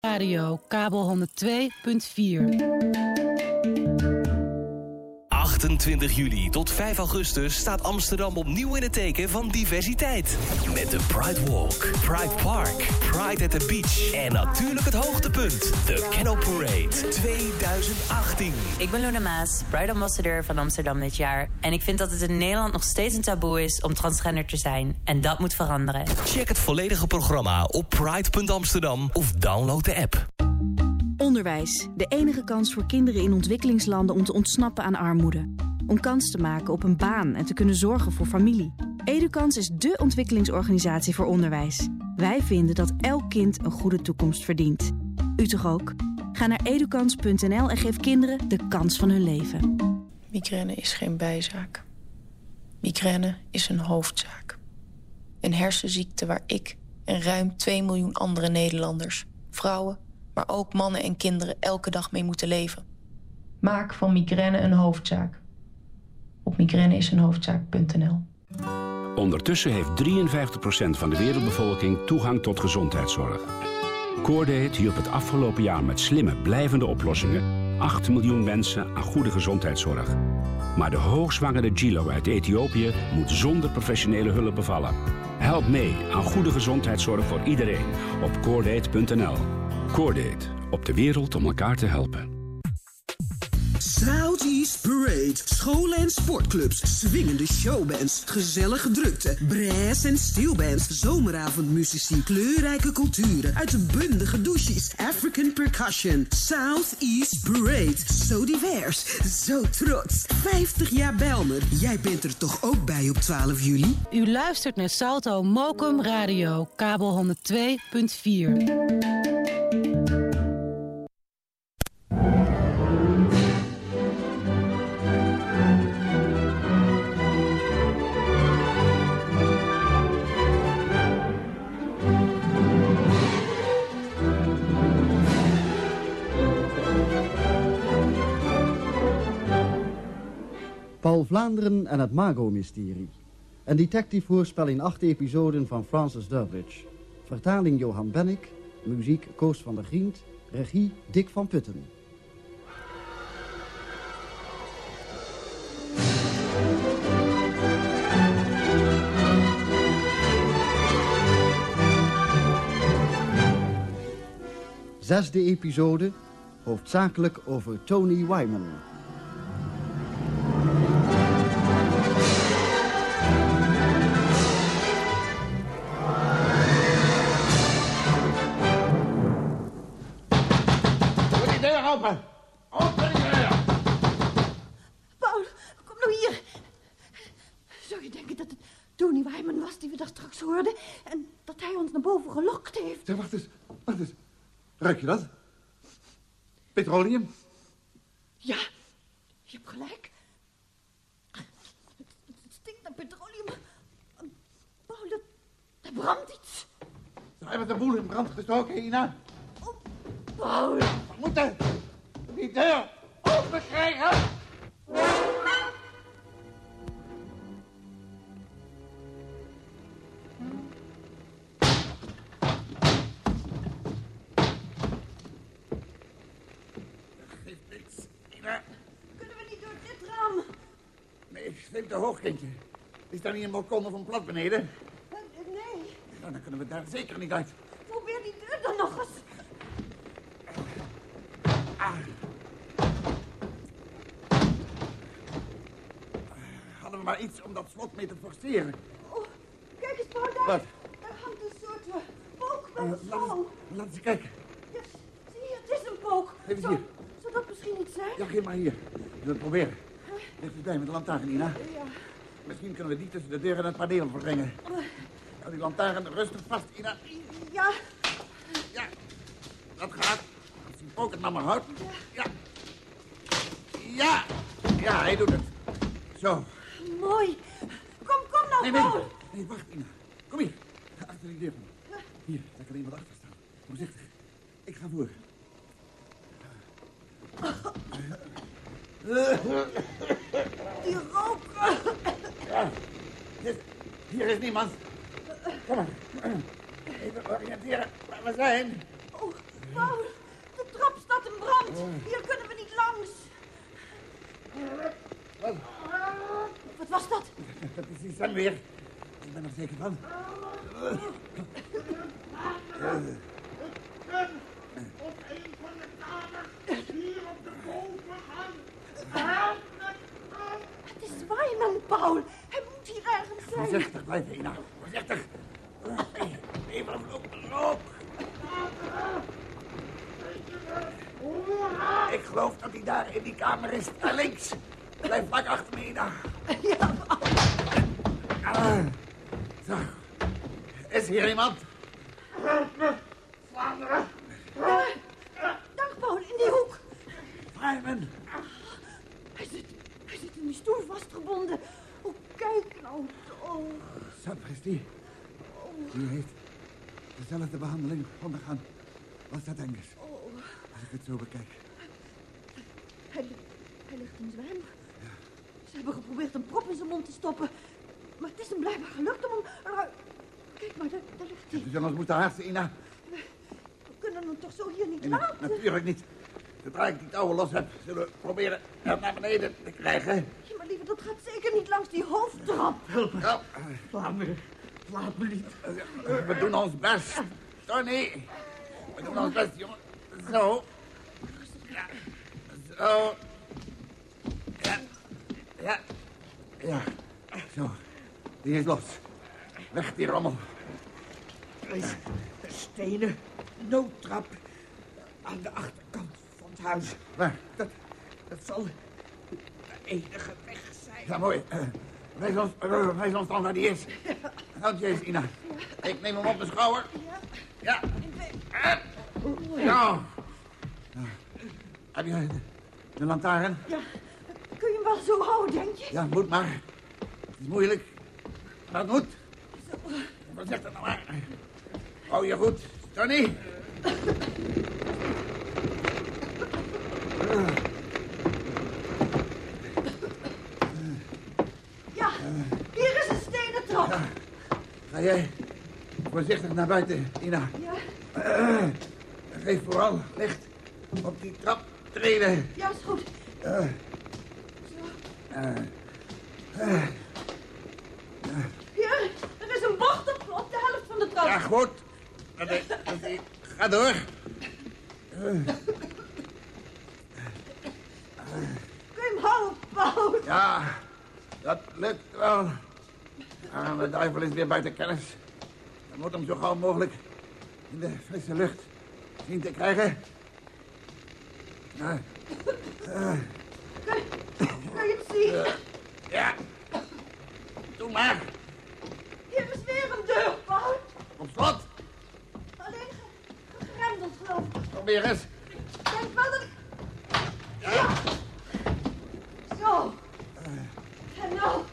Radio, kabel 102.4. 28 juli tot 5 augustus staat Amsterdam opnieuw in het teken van diversiteit. Met de Pride Walk, Pride Park, Pride at the Beach en natuurlijk het hoogtepunt, de Canal Parade 2018. Ik ben Luna Maas, Pride Ambassadeur van Amsterdam dit jaar. En ik vind dat het in Nederland nog steeds een taboe is om transgender te zijn. En dat moet veranderen. Check het volledige programma op pride.amsterdam of download de app. Onderwijs, de enige kans voor kinderen in ontwikkelingslanden om te ontsnappen aan armoede. Om kans te maken op een baan en te kunnen zorgen voor familie. Educans is dé ontwikkelingsorganisatie voor onderwijs. Wij vinden dat elk kind een goede toekomst verdient. U toch ook? Ga naar educans.nl en geef kinderen de kans van hun leven. Migraine is geen bijzaak. Migraine is een hoofdzaak. Een hersenziekte waar ik en ruim 2 miljoen andere Nederlanders, vrouwen, maar ook mannen en kinderen elke dag mee moeten leven. Maak van migraine een hoofdzaak. Op migraineisenhoofdzaak.nl. Ondertussen heeft 53% van de wereldbevolking toegang tot gezondheidszorg. Coordate hielp het afgelopen jaar met slimme, blijvende oplossingen 8 miljoen mensen aan goede gezondheidszorg. Maar de hoogzwangere Gilo uit Ethiopië moet zonder professionele hulp bevallen. Help mee aan goede gezondheidszorg voor iedereen op coordate.nl. Coordate, op de wereld om elkaar te helpen. Southeast Parade, scholen en sportclubs, swingende showbands, gezellige drukte, brass en steelbands, zomeravondmuzici, kleurrijke culturen, uitbundige douches, African percussion. Southeast Parade, zo divers, zo trots. 50 jaar Bijlmer, jij bent er toch ook bij op 12 juli? U luistert naar Salto Mokum Radio, kabel 102.4. Paul Vlaanderen en het Mago-mysterie. Een detective-hoorspel in 8 episoden van Francis Durbridge. Vertaling Johan Bennick, muziek Koos van der Grient, regie Dick van Putten. Zesde episode, hoofdzakelijk over Tony Wyman. Open! Open die deur! Paul, kom nou hier. Zou je denken dat het Tony Wyman was die we daar straks hoorden? En dat hij ons naar boven gelokt heeft? Zeg, wacht eens. Ruik je dat? Petroleum? Ja, je hebt gelijk. Het stinkt naar petroleum. Paul, er brandt iets. Ze hebben de boel in brand gestoken, Ina. Oh, Paul. We moeten die deur open krijgen. Geeft niks, Ina. Kunnen we niet door dit raam? Nee, het is te hoog, kindje. Is daar niet een balkon of een plat beneden? Nee. Nou, dan kunnen we daar zeker niet uit. Probeer die deur dan nog eens. Hadden we maar iets om dat slot mee te forceren. Oh, kijk eens, Paul, daar. Wat? Daar hangt een soort pook met slang. Laat eens kijken. Ja, zie je, het is een pook. Geef eens hier. Zou dat misschien iets zijn? Ja, geef maar hier. We zullen het proberen. Dichterbij met de lantaarn, Nina. Ja. Misschien kunnen we die tussen de deur en het paneel verbrengen. Hou die lantaarn rustig vast, Ina. Ja. Ja, dat gaat. Als die pook het nou maar houdt. Ja. Ja. Ja, hij doet het. Zo. Mooi. Kom nou, Paul. Nee, wacht, Ina. Kom hier. Ga achter die deur. Hier, daar kan iemand achter staan. Voorzichtig. Ik ga voor. Die rook. Ja. Hier is niemand. Kom maar. Even oriënteren waar we zijn. Oh, Paul, de trap staat in brand. Hier kunnen we niet langs. Wat was dat? Dat is die stem weer. Ik ben er zeker van. Op een van de kamers hier op de bovengang. Help me! Het is Wyman, Paul. Hij moet hier ergens zijn. Voorzichtig blijven, Ina. Voorzichtig. Even een rook. Ik geloof dat hij daar in die kamer is. Daar links. Blijf vlak achter me, Ina. Ja. Zo. Is hier iemand? Help me, Vlaanderen. Dag, Paul, in die hoek. Wyman. Hij zit in die stoel vastgebonden. Oh, kijk nou toch. Sapristi. Die heeft dezelfde behandeling ondergaan als dat Engels. Als ik het zo bekijk. Hij ligt in zwijm. Ja. Ze hebben geprobeerd een prop in zijn mond te stoppen. Maar het is hem blijkbaar gelukt om hem... Kijk maar, daar ligt hij. We zullen ons moeten haasten, Ina. We kunnen hem toch zo hier niet Nee, laten? natuurlijk niet. Zodra ik die touwen los heb, zullen we proberen hem naar beneden te krijgen. Ja, maar lieve, dat gaat zeker niet langs die hoofdtrap. Help me. Ja. Vlaanderen, laat me niet. We doen ons best. Tony. We doen ons best, jongen. Zo. Ja. Zo. Ja. Ja. Ja. Zo. Die is los. Weg, die rommel. Er is een stenen noodtrap aan de achterkant van het huis. Waar? Dat zal de enige weg zijn. Ja, mooi. Wijs ons dan waar die is. Houd je eens, Ina. Ik neem hem op de schouder. Ja. Ja. Heb je de lantaarn? Ja. Kun je hem wel zo houden, denk je? Ja, moet maar. Het is moeilijk. Maar het moet. Voorzichtig nou maar. Hou je goed, Tony. Ja, hier is een stenen trap. Ja. Ga jij voorzichtig naar buiten, Ina. Ja. Geef vooral licht op die trap treden. Ja, is goed. Hier, er is een bocht op de helft van de trap. Ja, goed. Ga door. Kun je hem houden, Paul? Ja, dat lukt wel. De duivel is weer buiten kennis. We moeten hem zo gauw mogelijk in de frisse lucht zien te krijgen. Kun je het zien? Ja. Doe maar. Hier is weer een deur, Paul. Op slot. Alleen geremdeld, geloof ik. Probeer eens. Ik denk wel dat ik... Ja. Zo. En nou...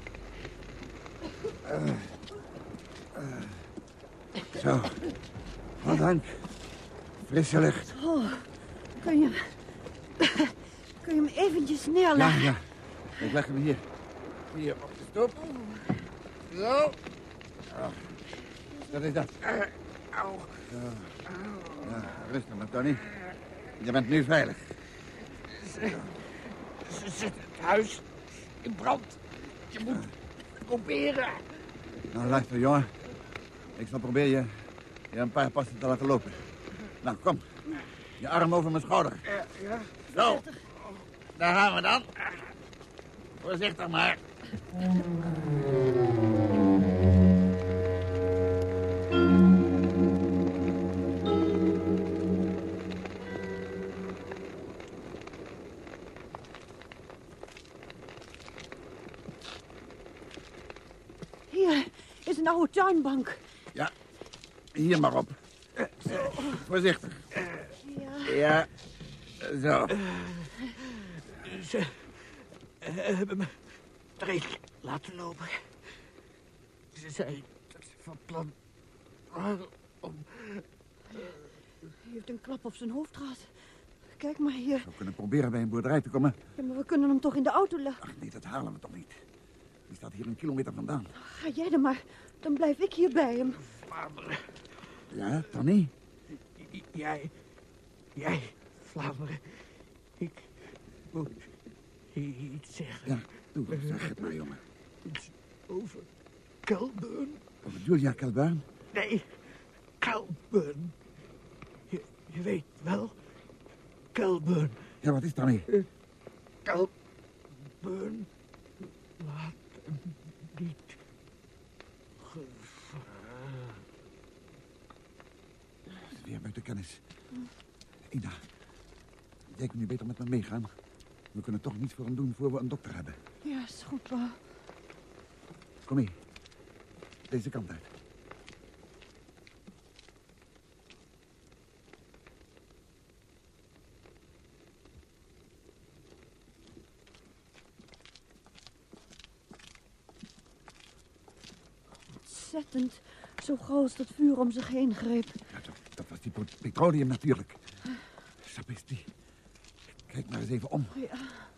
Zo. Wat dank. Frisse lucht. Oh, kun je hem eventjes neerleggen? Ja. Ik leg hem hier. Hier op de stoep. Zo. Dat is dat. Au. Ja, rustig maar, Tony. Je bent nu veilig. Ze zetten het huis in brand. Je moet proberen. Nou, luister, jongen. Ik zal proberen je een paar passen te laten lopen. Nou, kom. Je arm over mijn schouder. Ja. Zo. Daar gaan we dan. Voorzichtig maar. Hier is een oude tuinbank. Ja, hier maar op. Voorzichtig. Ja. Ja, zo. Ze hebben me erin laten lopen. Ze zei dat ze van plan waren om... Hij heeft een klap op zijn hoofd gehad. Kijk maar hier. We kunnen proberen bij een boerderij te komen. Ja, maar we kunnen hem toch in de auto leggen? Ach nee, dat halen we toch niet. Die staat hier 1 kilometer vandaan. Ga jij dan maar. Dan blijf ik hier bij hem. Vader, Ja, Tony? jij Jij, Vlaanderen. Ik moet iets zeggen. Ja, doe, zeg het maar, jongen. Iets over Kelburn. Over Julia Kelburn? Nee, Kelburn. Je weet wel. Kelburn. Ja, wat is daarmee? Kelburn. Laat hem niet. Weer buiten kennis. Ida, jij kunt nu beter met me meegaan. We kunnen toch niets voor hem doen voor we een dokter hebben. Ja, is goed, pa. Kom mee. Deze kant uit. Ontzettend. Zo gauw als dat vuur om zich heen greep. Ja, dat was die petroleum natuurlijk. Sapristi. Kijk maar eens even om. Ja.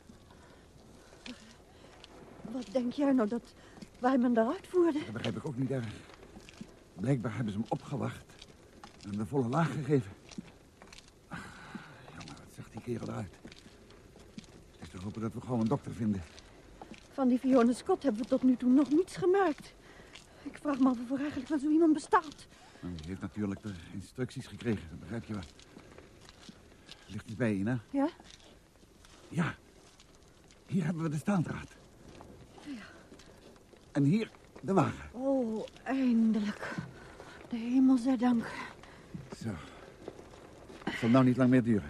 Wat denk jij nou dat wij hem eruit voerden? Dat begrijp ik ook niet erg. Blijkbaar hebben ze hem opgewacht en hem de volle laag gegeven. Ach, jongen, wat zag die kerel eruit. Het is te hopen dat we gauw een dokter vinden. Van die Fiona Scott hebben we tot nu toe nog niets gemerkt. Ik vraag me af of er eigenlijk wel zo iemand bestaat. Nou, die heeft natuurlijk de instructies gekregen, dat begrijp je wel. Ligt iets bij je, hè? Ja? Ja. Hier hebben we de staandraad. Ja. En hier de wagen. Oh, eindelijk. De hemel zij dank. Zo. Het zal nou niet lang meer duren.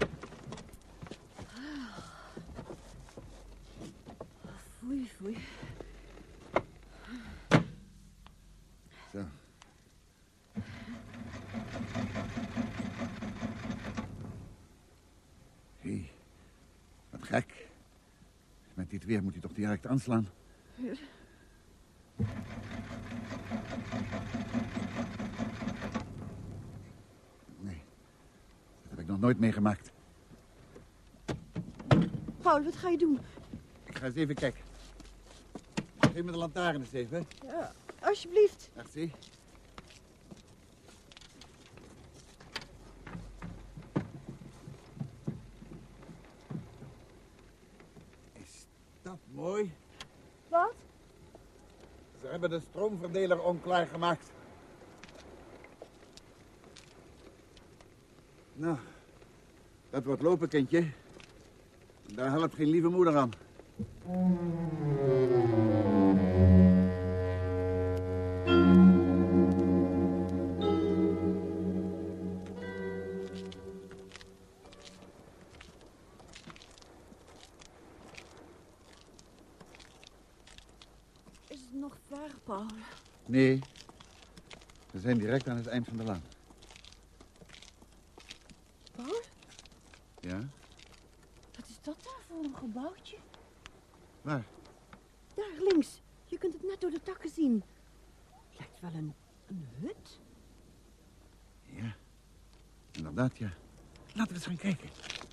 Foei, foei. Zo. Hé, wat gek. Met dit weer moet hij toch direct aanslaan. Ja. Nee, dat heb ik nog nooit meegemaakt. Paul, wat ga je doen? Ik ga eens even kijken. Geef me de lantaarn eens even. Ja, alsjeblieft. Merci. Is dat mooi? Wat? Ze hebben de stroomverdeler onklaar gemaakt. Nou, dat wordt lopen, kindje. Daar helpt geen lieve moeder aan. Is het nog ver, Paul? Nee, we zijn direct aan het eind van de laan. Paul? Ja? Wat is dat daar voor een gebouwtje? Waar? Daar links. Je kunt het net door de takken zien. Lijkt wel een hut. Ja, inderdaad, ja. Laten we eens gaan kijken.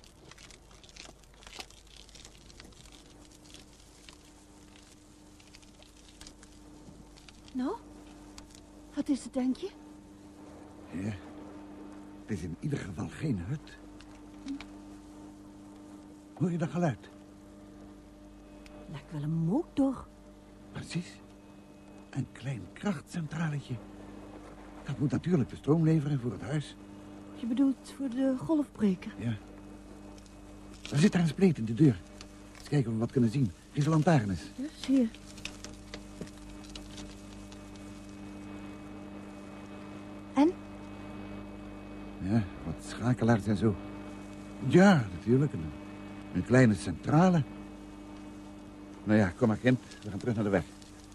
Nou? Wat is het, denk je? Ja, het is in ieder geval geen hut. Hoor je dat geluid? Lijkt wel een motor. Precies. Een klein krachtcentraletje. Dat moet natuurlijk de stroom leveren voor het huis. Je bedoelt voor de golfbreker? Ja. Er zit daar een spleet in de deur. Eens kijken of we wat kunnen zien. Geef de lantaarn eens. Dus hier. En? Ja, wat schakelaars en zo. Ja, natuurlijk. Een kleine centrale. Nou ja, kom maar, kind. We gaan terug naar de weg.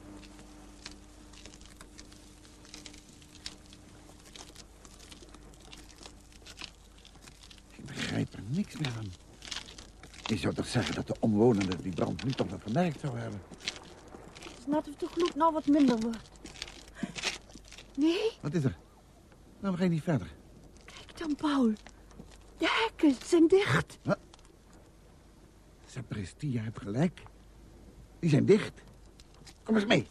Ik begrijp er niks meer van. Je zou toch zeggen dat de omwonenden die brand nu toch wel gemerkt zouden hebben? Het is net of de gloed nou wat minder wordt. Nee? Wat is er? Waarom ga je niet verder? Kijk dan, Paul. De hekken zijn dicht. Wat? Sapristi, je hebt gelijk. Die zijn dicht. Kom eens mee.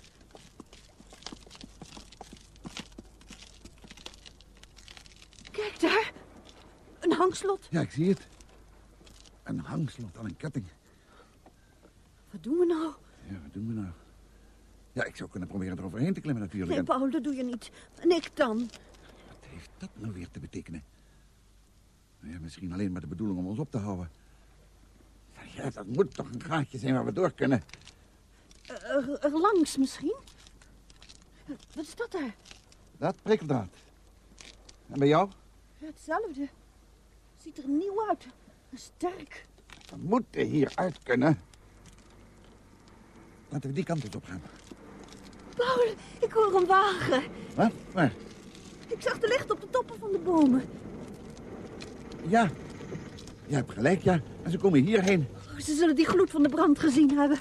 Kijk daar. Een hangslot. Ja, ik zie het. Een hangslot aan een ketting. Wat doen we nou? Ja, wat doen we nou? Ja, ik zou kunnen proberen eroverheen te klimmen natuurlijk. Nee, Paul, dat doe je niet. En ik dan? Wat heeft dat nou weer te betekenen? Ja, misschien alleen maar de bedoeling om ons op te houden. Ja, dat moet toch een gaatje zijn waar we door kunnen. Er langs misschien? Wat is dat daar? Dat prikkeldraad. En bij jou? Ja, hetzelfde. Ziet er nieuw uit. Sterk. We moeten hieruit kunnen. Laten we die kant eens op gaan. Paul, ik hoor een wagen. Wat? Waar? Ik zag de licht op de toppen van de bomen. Ja. Je hebt gelijk, ja. En ze komen hierheen. Oh, ze zullen die gloed van de brand gezien hebben.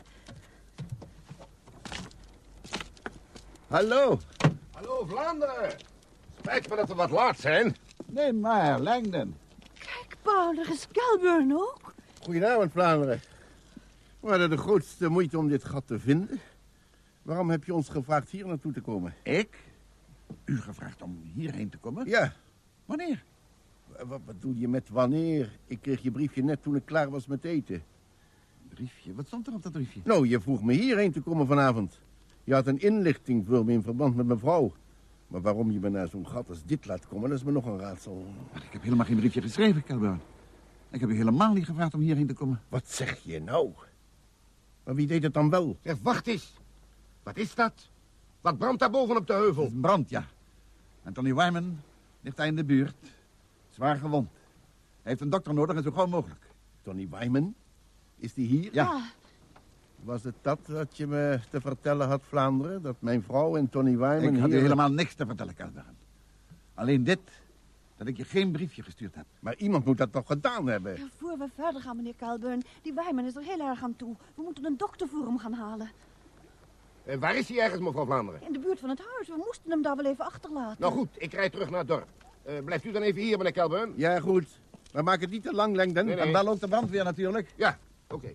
Hallo. Hallo, Vlaanderen. Spijt me dat we wat laat zijn. Nee, maar, Langdon. Kijk, Paul, er is Kelburn ook. Goedenavond, Vlaanderen. We hadden de grootste moeite om dit gat te vinden. Waarom heb je ons gevraagd hier naartoe te komen? Ik? U gevraagd om hierheen te komen? Ja. Wanneer? Wat bedoel je met wanneer? Ik kreeg je briefje net toen ik klaar was met eten. Briefje? Wat stond er op dat briefje? Nou, je vroeg me hierheen te komen vanavond. Je had een inlichting voor me in verband met mijn vrouw. Maar waarom je me naar zo'n gat als dit laat komen, dat is me nog een raadsel. Maar ik heb helemaal geen briefje geschreven, Kelburn. Ik heb u helemaal niet gevraagd om hierheen te komen. Wat zeg je nou? Maar wie deed het dan wel? Zeg, wacht eens. Wat is dat? Wat brandt daar boven op de heuvel? Het is een brand, ja. En Tony Wyman ligt daar in de buurt. Zwaar gewond. Hij heeft een dokter nodig en zo gauw mogelijk. Tony Wyman? Is die hier? Ja. Was het dat wat je me te vertellen had, Vlaanderen? Dat mijn vrouw en Tony Wyman Ik had hier... u helemaal niks te vertellen, Kelburn. Alleen dit, dat ik je geen briefje gestuurd heb. Maar iemand moet dat toch gedaan hebben? Ja, voor we verder gaan, meneer Kelburn. Die Wyman is er heel erg aan toe. We moeten een dokter voor hem gaan halen. Waar is hij ergens, mevrouw Vlaanderen? In de buurt van het huis. We moesten hem daar wel even achterlaten. Nou goed, ik rijd terug naar het dorp. Blijft u dan even hier, meneer Kelburn? Ja, goed. Maar maak het niet te lang, Langdon. Nee. En bel ook de brandweer natuurlijk. Ja, oké.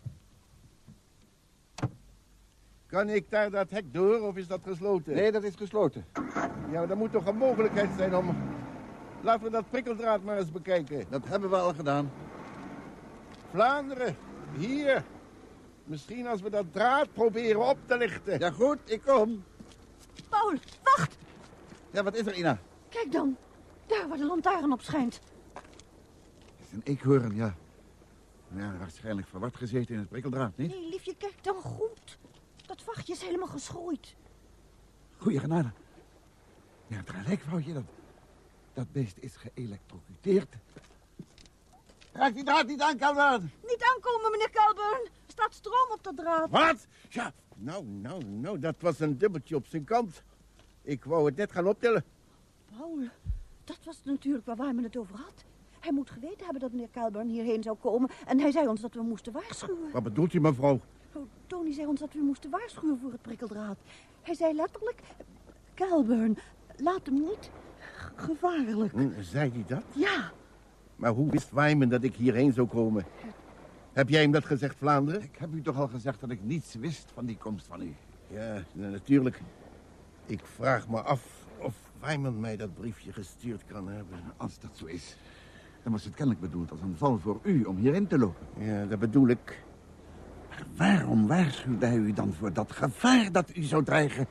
Kan ik daar dat hek door of is dat gesloten? Nee, dat is gesloten. Ja, maar er moet toch een mogelijkheid zijn om... Laten we dat prikkeldraad maar eens bekijken. Dat hebben we al gedaan. Vlaanderen, hier. Misschien als we dat draad proberen op te lichten. Ja goed, ik kom. Paul, wacht! Ja, wat is er, Ina? Kijk dan. Daar waar de lantaarn op schijnt. Het is een eekhoorn, ja. Ja, waarschijnlijk verward gezeten in het prikkeldraad, niet? Nee, liefje, kijk dan goed. Dat vachtje is helemaal geschroeid. Goeie genade. Ja, het gelijk, vrouwtje. Dat beest is geëlektrocuteerd. Raak die draad niet aan, Kelburn. Niet aankomen, meneer Kelburn. Er staat stroom op de draad. Wat? Ja, nou, dat was een dubbeltje op zijn kant. Ik wou het net gaan optellen. Paul, dat was natuurlijk waar Wyman het over had. Hij moet geweten hebben dat meneer Kelburn hierheen zou komen. En hij zei ons dat we moesten waarschuwen. Wat bedoelt u, mevrouw? Oh, Tony zei ons dat we moesten waarschuwen voor het prikkeldraad. Hij zei letterlijk... Kelburn, laat hem niet. Gevaarlijk. Zei hij dat? Ja. Maar hoe wist Wyman dat ik hierheen zou komen? Heb jij hem dat gezegd, Vlaanderen? Ik heb u toch al gezegd dat ik niets wist van die komst van u. Ja, natuurlijk. Ik vraag me af of Wyman mij dat briefje gestuurd kan hebben. Als dat zo is, dan was het kennelijk bedoeld als een val voor u om hierin te lopen. Ja, dat bedoel ik. Maar waarom waarschuwde hij u dan voor dat gevaar dat u zou dreigen?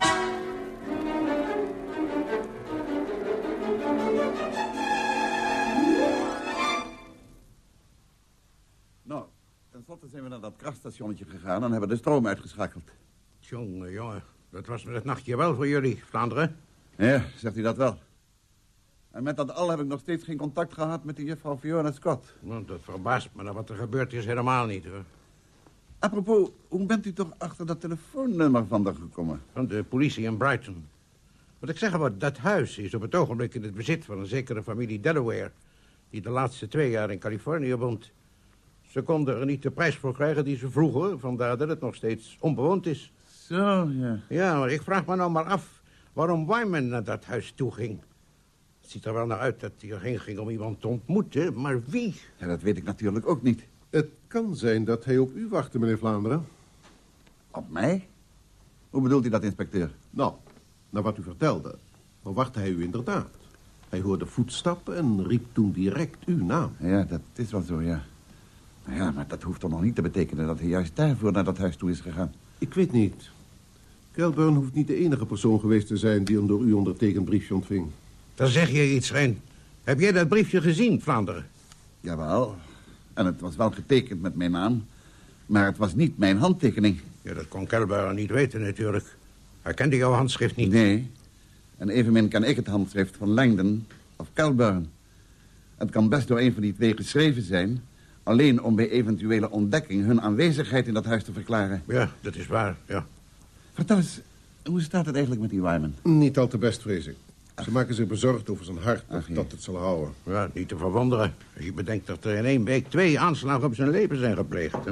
Nou, tenslotte zijn we naar dat krachtstationnetje gegaan en hebben de stroom uitgeschakeld. Jongen, dat was het nachtje wel voor jullie, Vlaanderen. Ja, zegt u dat wel. En met dat al heb ik nog steeds geen contact gehad met die juffrouw Fiona Scott. Nou, dat verbaast me. Wat er gebeurd is helemaal niet, hoor. Apropos, hoe bent u toch achter dat telefoonnummer van haar gekomen? Van de politie in Brighton. Wat ik zeg wou, dat huis is op het ogenblik in het bezit van een zekere familie Delaware... die de laatste 2 jaar in Californië woont. Ze konden er niet de prijs voor krijgen die ze vroegen... vandaar dat het nog steeds onbewoond is. Zo, ja. Ja, maar ik vraag me nou maar af waarom Wyman naar dat huis toe ging. Het ziet er wel naar uit dat hij erheen ging om iemand te ontmoeten, maar wie? Ja, dat weet ik natuurlijk ook niet. Het kan zijn dat hij op u wachtte, meneer Vlaanderen. Op mij? Hoe bedoelt u dat, inspecteur? Nou, naar wat u vertelde, dan wachtte hij u inderdaad. Hij hoorde voetstappen en riep toen direct uw naam. Ja, dat is wel zo, ja. Ja, maar dat hoeft toch nog niet te betekenen dat hij juist daarvoor naar dat huis toe is gegaan. Ik weet niet. Kelburn hoeft niet de enige persoon geweest te zijn die een door u ondertekend briefje ontving. Dan zeg je iets, Rijn. Heb jij dat briefje gezien, Vlaanderen? Jawel. En het was wel getekend met mijn naam. Maar het was niet mijn handtekening. Ja, dat kon Kelburn niet weten natuurlijk. Hij kende jouw handschrift niet. Nee. En evenmin kan ik het handschrift van Langdon of Kelburn. Het kan best door een van die twee geschreven zijn, alleen om bij eventuele ontdekking hun aanwezigheid in dat huis te verklaren. Ja, dat is waar, ja. Vertel eens, hoe staat het eigenlijk met die Wyman? Niet al te best, vrees ik. Ze maken zich bezorgd over zijn hart, of dat het zal houden. Ja, niet te verwonderen. Als je bedenkt dat er in 1 week 2 aanslagen op zijn leven zijn gepleegd, hè?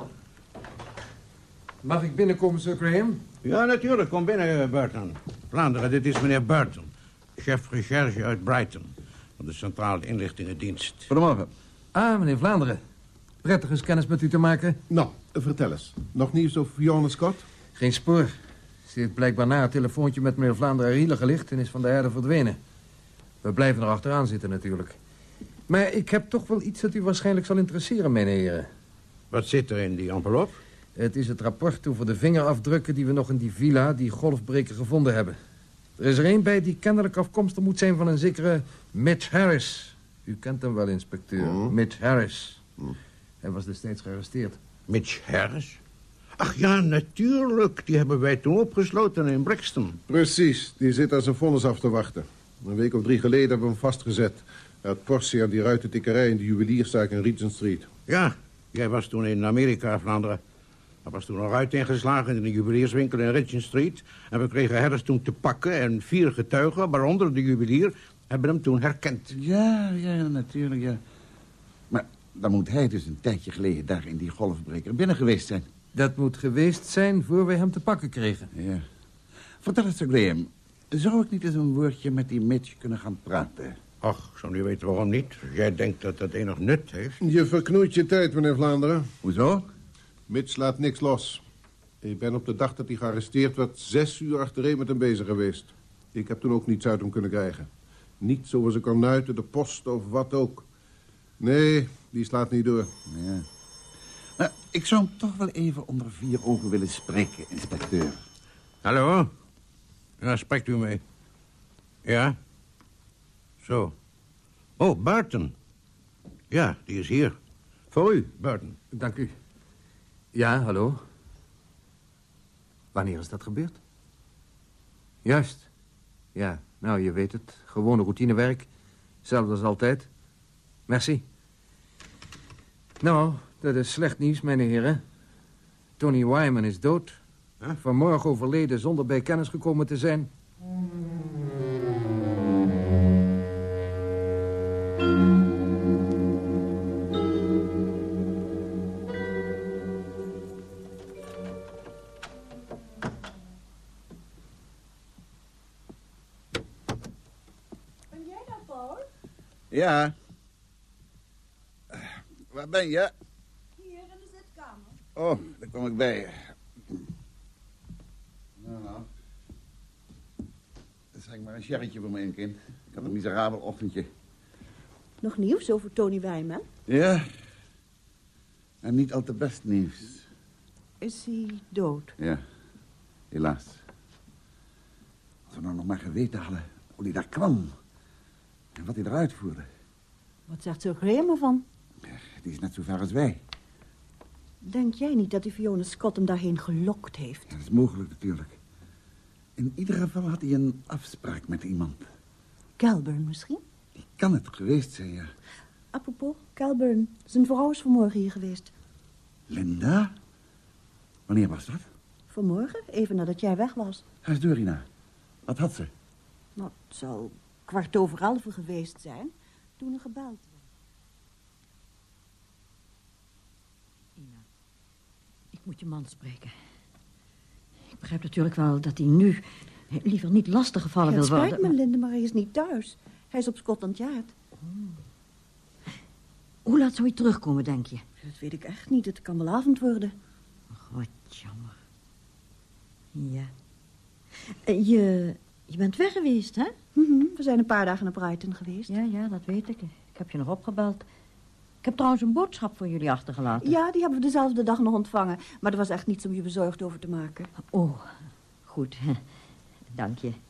Mag ik binnenkomen, Sir Graham? Ja, natuurlijk. Kom binnen, Burton. Vlaanderen, dit is meneer Burton. Chef recherche uit Brighton. Van de Centrale Inlichtingendienst. Goedemorgen. Ah, meneer Vlaanderen. Prettig eens kennis met u te maken. Nou, vertel eens. Nog nieuws over Fiona Scott? Geen spoor. Ze heeft blijkbaar na het telefoontje met meneer Vlaanderen Riele gelicht en is van de herde verdwenen. We blijven er achteraan zitten natuurlijk. Maar ik heb toch wel iets dat u waarschijnlijk zal interesseren, mijn heren. Wat zit er in die envelop? Het is het rapport over de vingerafdrukken die we nog in die villa, die golfbreker, gevonden hebben. Er is er één bij die kennelijk afkomstig moet zijn van een zekere Mitch Harris. U kent hem wel, inspecteur. Mitch Harris. Hij was destijds gearresteerd. Mitch Harris? Ach ja, natuurlijk. Die hebben wij toen opgesloten in Brixton. Precies. Die zit aan zijn vonnis af te wachten. Een week of 3 geleden hebben we hem vastgezet. Hij had portie aan die ruitentikkerij in de juwelierszaak in Regent Street. Ja, jij was toen in Amerika, Vlaanderen. Er was toen een ruit ingeslagen in een juwelierswinkel in Regent Street. En we kregen Harris toen te pakken en 4 getuigen, waaronder de juwelier, hebben hem toen herkend. Ja, natuurlijk, ja. Maar dan moet hij dus een tijdje geleden daar in die golfbreker binnen geweest zijn. Dat moet geweest zijn voor wij hem te pakken kregen. Ja. Vertel eens, Sir Graham. Zou ik niet eens een woordje met die Mitch kunnen gaan praten? Ach, ik zou niet weten waarom niet. Jij denkt dat dat enig nut heeft. Je verknoeit je tijd, meneer Vlaanderen. Hoezo? Mitch laat niks los. Ik ben op de dag dat hij gearresteerd werd 6 uur achtereen met hem bezig geweest. Ik heb toen ook niets uit hem kunnen krijgen. Niet zoals een kornuiten, de post of wat ook. Nee, die slaat niet door. Ja. Nou, ik zou hem toch wel even onder 4 ogen willen spreken, inspecteur. Hallo? Ja, spreekt u mee. Ja? Zo. Oh, Burton. Ja, die is hier. Voor u, Burton. Dank u. Ja, hallo. Wanneer is dat gebeurd? Juist. Ja, nou, je weet het. Gewone routinewerk. Hetzelfde als altijd. Merci. Nou, dat is slecht nieuws, mijn heren. Tony Wyman is dood. Huh? Vanmorgen overleden zonder bij kennis gekomen te zijn. Ben jij dat, Paul? Ja. Waar ben je? Hier in de zitkamer. Oh, daar kom ik bij. Nou. Schenk maar een sherrytje voor me in, kind. Ik had een miserabel ochtendje. Nog nieuws over Tony Wyman? Ja. En niet al te best nieuws. Is hij dood? Ja, helaas. Als we nou nog maar geweten hadden hoe hij daar kwam. En wat hij eruit voerde. Wat zegt Sir Graham ervan? Die is net zo ver als wij. Denk jij niet dat die Fiona Scott hem daarheen gelokt heeft? Ja, dat is mogelijk natuurlijk. In ieder geval had hij een afspraak met iemand. Kelburn misschien? Die kan het geweest zijn, ja. Apropos, Kelburn. Zijn vrouw is vanmorgen hier geweest. Linda? Wanneer was dat? Vanmorgen, even nadat jij weg was. Ga eens door, Rina. Wat had ze? Nou, het zou 11:15 geweest zijn toen er gebeld werd. Ina, ik moet je man spreken. Ik begrijp natuurlijk wel dat hij nu liever niet lastiggevallen wil worden. Het spijt me, Linde, maar hij is niet thuis. Hij is op Scotland Yard. Hoe laat zou hij terugkomen, denk je? Dat weet ik echt niet. Het kan wel avond worden. Ach, wat jammer. Ja. Je bent weg geweest, hè? We zijn een paar dagen naar Brighton geweest. Ja, dat weet ik. Ik heb je nog opgebeld. Ik heb trouwens een boodschap voor jullie achtergelaten. Ja, die hebben we dezelfde dag nog ontvangen. Maar er was echt niets om je bezorgd over te maken. Oh, goed. Dank je.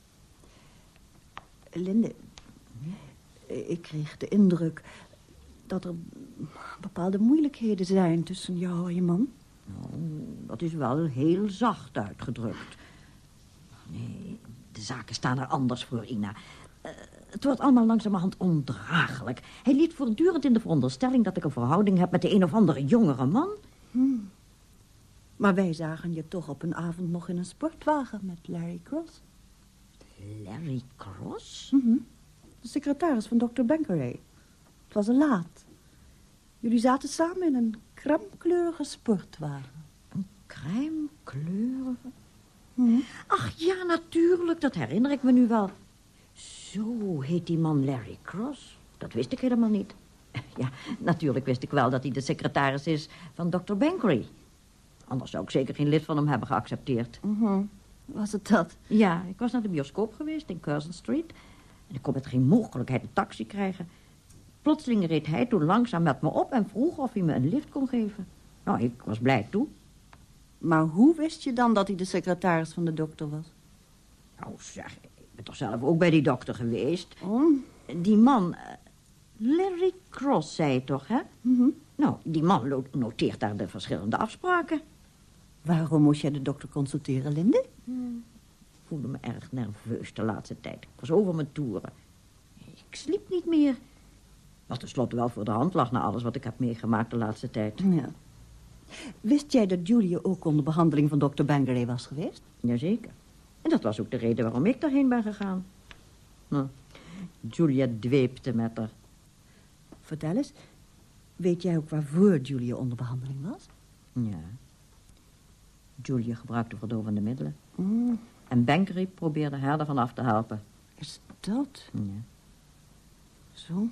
Linde, ik kreeg de indruk dat er bepaalde moeilijkheden zijn tussen jou en je man. Nou, dat is wel heel zacht uitgedrukt. Nee, de zaken staan er anders voor, Ina. Het wordt allemaal langzamerhand ondraaglijk. Hij liet voortdurend in de veronderstelling dat ik een verhouding heb met de een of andere jongere man. Maar wij zagen je toch op een avond nog in een sportwagen met Larry Cross. Larry Cross? De secretaris van Dr. Bankeray. Het was al laat. Jullie zaten samen in een crèmekleurige sportwagen. Een crèmekleurige? Ach ja, natuurlijk, dat herinner ik me nu wel. Zo heet die man Larry Cross. Dat wist ik helemaal niet. Ja, natuurlijk wist ik wel dat hij de secretaris is van Dr. Bankeray. Anders zou ik zeker geen lid van hem hebben geaccepteerd. Was het dat? Ja, ik was naar de bioscoop geweest in Curzon Street. En ik kon met geen mogelijkheid een taxi krijgen. Plotseling reed hij toen langzaam met me op en vroeg of hij me een lift kon geven. Nou, ik was blij toe. Maar hoe wist je dan dat hij de secretaris van de dokter was? Nou zeg, ik ben toch zelf ook bij die dokter geweest. Die man, Larry Cross, zei je toch, hè? Nou, die man noteert daar de verschillende afspraken. Waarom moest jij de dokter consulteren, Linde? Ik voelde me erg nerveus de laatste tijd. Ik was over mijn toeren. Ik sliep niet meer. Wat tenslotte wel voor de hand lag na alles wat ik heb meegemaakt de laatste tijd. Ja. Wist jij dat Julia ook onder behandeling van Dr. Bankeray was geweest? Jazeker. En dat was ook de reden waarom ik daarheen ben gegaan. Julia dweepte met haar. Vertel eens, weet jij ook waarvoor Julia onder behandeling was? Ja. Julia gebruikte verdovende middelen. En Bankeray probeerde haar ervan af te helpen. Is dat? Ja. Zo.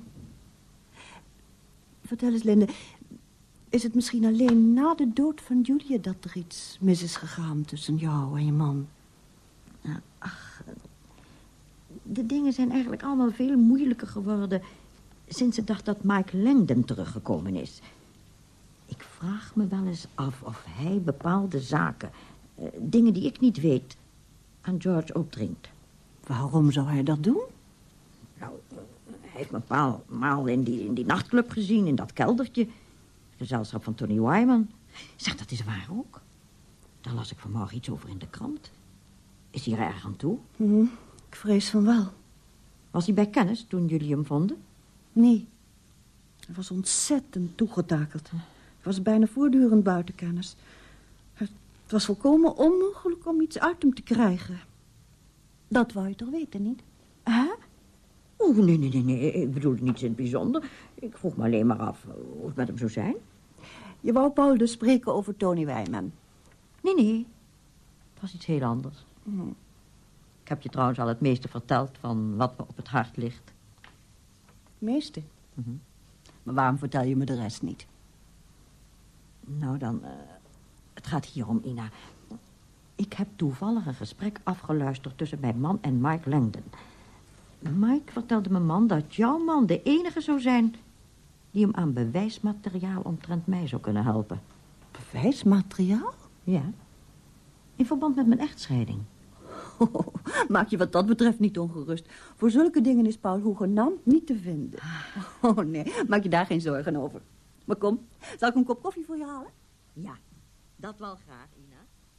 Vertel eens, Linde. Is het misschien alleen na de dood van Julia dat er iets mis is gegaan tussen jou en je man? Ach, de dingen zijn eigenlijk allemaal veel moeilijker geworden sinds de dag dat Mike Langdon teruggekomen is. Ik vraag me wel eens af of hij bepaalde zaken, dingen die ik niet weet, aan George opdringt. Waarom zou hij dat doen? Nou, hij heeft me een paar maal in die nachtclub gezien, in dat keldertje. Gezelschap van Tony Wyman. Zeg, dat is waar ook. Daar las ik vanmorgen iets over in de krant. Is hij er erg aan toe? Ik vrees van wel. Was hij bij kennis toen jullie hem vonden? Nee. Hij was ontzettend toegetakeld. Hij was bijna voortdurend buiten kennis. Het was volkomen onmogelijk om iets uit hem te krijgen. Dat wou je toch weten, niet? Hè? Nee. Ik bedoelde niets in het bijzonder. Ik vroeg me alleen maar af hoe het met hem zou zijn. Je wou Paul dus spreken over Tony Wyman? Nee. Het was iets heel anders. Ik heb je trouwens al het meeste verteld van wat me op het hart ligt. Het meeste? Maar waarom vertel je me de rest niet? Nou dan, het gaat hier om, Ina. Ik heb toevallig een gesprek afgeluisterd tussen mijn man en Mike Langdon. Mike vertelde mijn man dat jouw man de enige zou zijn die hem aan bewijsmateriaal omtrent mij zou kunnen helpen. Bewijsmateriaal? Ja. In verband met mijn echtscheiding. Maak je wat dat betreft niet ongerust. Voor zulke dingen is Paul hoegenaamd niet te vinden. Nee, maak je daar geen zorgen over. Maar kom, zal ik een kop koffie voor je halen? Ja, dat wel graag, Ina.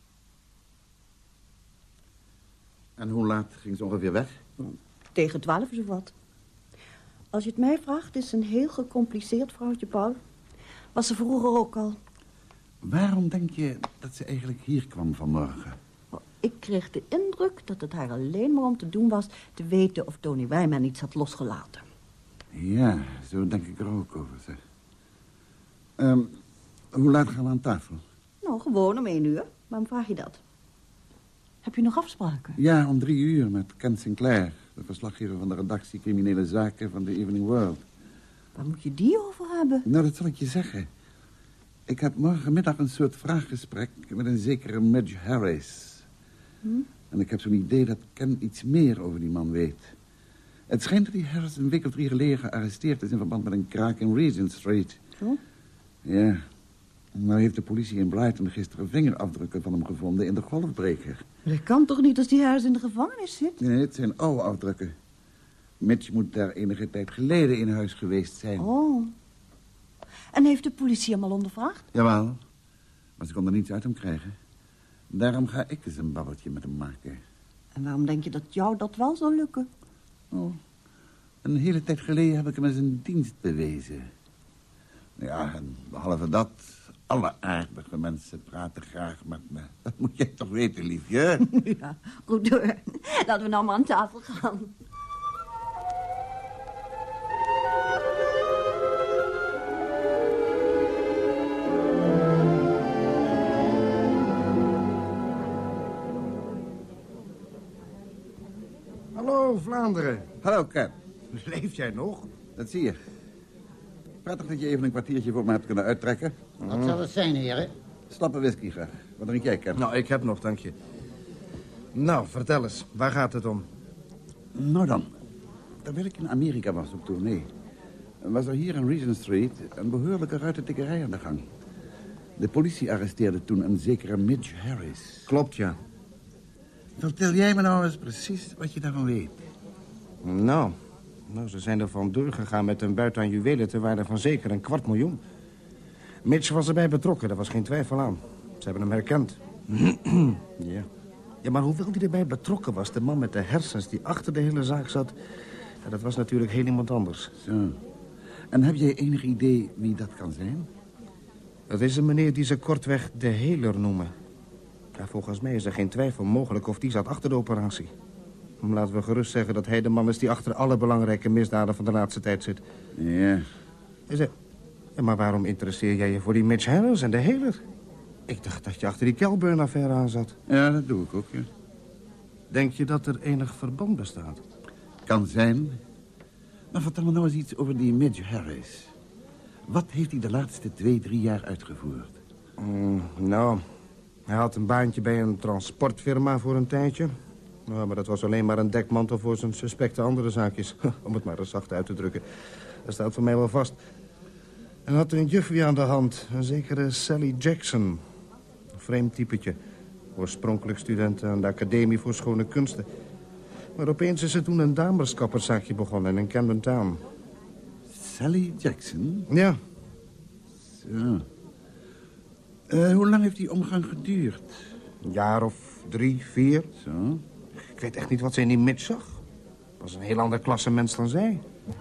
En hoe laat ging ze ongeveer weg? Tegen 12 of wat. Als je het mij vraagt, is ze een heel gecompliceerd vrouwtje, Paul. Was ze vroeger ook al. Waarom denk je dat ze eigenlijk hier kwam vanmorgen? Ik kreeg de indruk dat het haar alleen maar om te doen was te weten of Tony Wyman iets had losgelaten. Ja, zo denk ik er ook over, zeg. Hoe laat gaan we aan tafel? Nou, gewoon om 1 uur. Waarom vraag je dat? Heb je nog afspraken? Ja, om 3 uur met Ken Sinclair, de verslaggever van de redactie Criminele Zaken van de Evening World. Waar moet je die over hebben? Nou, dat zal ik je zeggen. Ik heb morgenmiddag een soort vraaggesprek met een zekere Midge Harris. En ik heb zo'n idee dat Ken iets meer over die man weet. Het schijnt dat die Harris een week of 3 geleden gearresteerd is in verband met een kraak in Regent Street. Oh? Ja. Nou heeft de politie in Brighton gisteren vingerafdrukken van hem gevonden in de golfbreker. Dat kan toch niet als die Harris in de gevangenis zit? Nee, het zijn oude afdrukken. Mitch moet daar enige tijd geleden in huis geweest zijn. Oh. En heeft de politie hem al ondervraagd? Jawel, maar ze kon er niets uit hem krijgen. Daarom ga ik eens een babbeltje met hem maken. En waarom denk je dat jou dat wel zal lukken? Oh, een hele tijd geleden heb ik hem eens een dienst bewezen. Ja, en behalve dat, alle aardige mensen praten graag met me. Dat moet jij toch weten, liefje? Ja, goed hoor. Laten we nou maar aan tafel gaan. Hallo, Vlaanderen. Hallo, Cap. Leef jij nog? Dat zie je. Prettig dat je even een kwartiertje voor me hebt kunnen uittrekken. Wat zal het zijn, heren? Slappe whisky graag. Wat drink jij, Cap? Nou, ik heb nog, dank je. Nou, vertel eens. Waar gaat het om? Nou dan. Terwijl ik in Amerika was op tournee, was er hier in Regent Street een behoorlijke ruitentikkerij aan de gang. De politie arresteerde toen een zekere Midge Harris. Klopt, ja. Vertel jij me nou eens precies wat je daarvan weet. Nou, ze zijn er vandoor gegaan met een buit aan juwelen ter waarde van zeker $250.000. Mitch was erbij betrokken, daar was geen twijfel aan. Ze hebben hem herkend. Ja. Ja, maar hoewel hij erbij betrokken was, de man met de hersens die achter de hele zaak zat, dat was natuurlijk heel iemand anders. Zo. En heb jij enig idee wie dat kan zijn? Dat is een meneer die ze kortweg de Heler noemen. Ja, volgens mij is er geen twijfel mogelijk of die zat achter de operatie. Laten we gerust zeggen dat hij de man is die achter alle belangrijke misdaden van de laatste tijd zit. Ja. Maar waarom interesseer jij je voor die Mitch Harris en de Heler? Ik dacht dat je achter die Kelburn-affaire aan zat. Ja, dat doe ik ook, ja. Denk je dat er enig verband bestaat? Kan zijn. Maar vertel me nou eens iets over die Midge Harris. Wat heeft hij de laatste 2-3 jaar uitgevoerd? Nou, hij had een baantje bij een transportfirma voor een tijdje. Nou, maar dat was alleen maar een dekmantel voor zijn suspecte andere zaakjes. Om het maar eens zacht uit te drukken. Dat staat voor mij wel vast. En had een juffie aan de hand. Een zekere Sally Jackson. Een vreemd typetje. Oorspronkelijk student aan de Academie voor Schone Kunsten. Maar opeens is er toen een dameskapperszaakje begonnen in Camden Town. Sally Jackson? Ja. Zo. Hoe lang heeft die omgang geduurd? Een jaar of 3, 4. Zo. Ik weet echt niet wat ze in die Mitch zag. Was een heel ander klasse mens dan zij.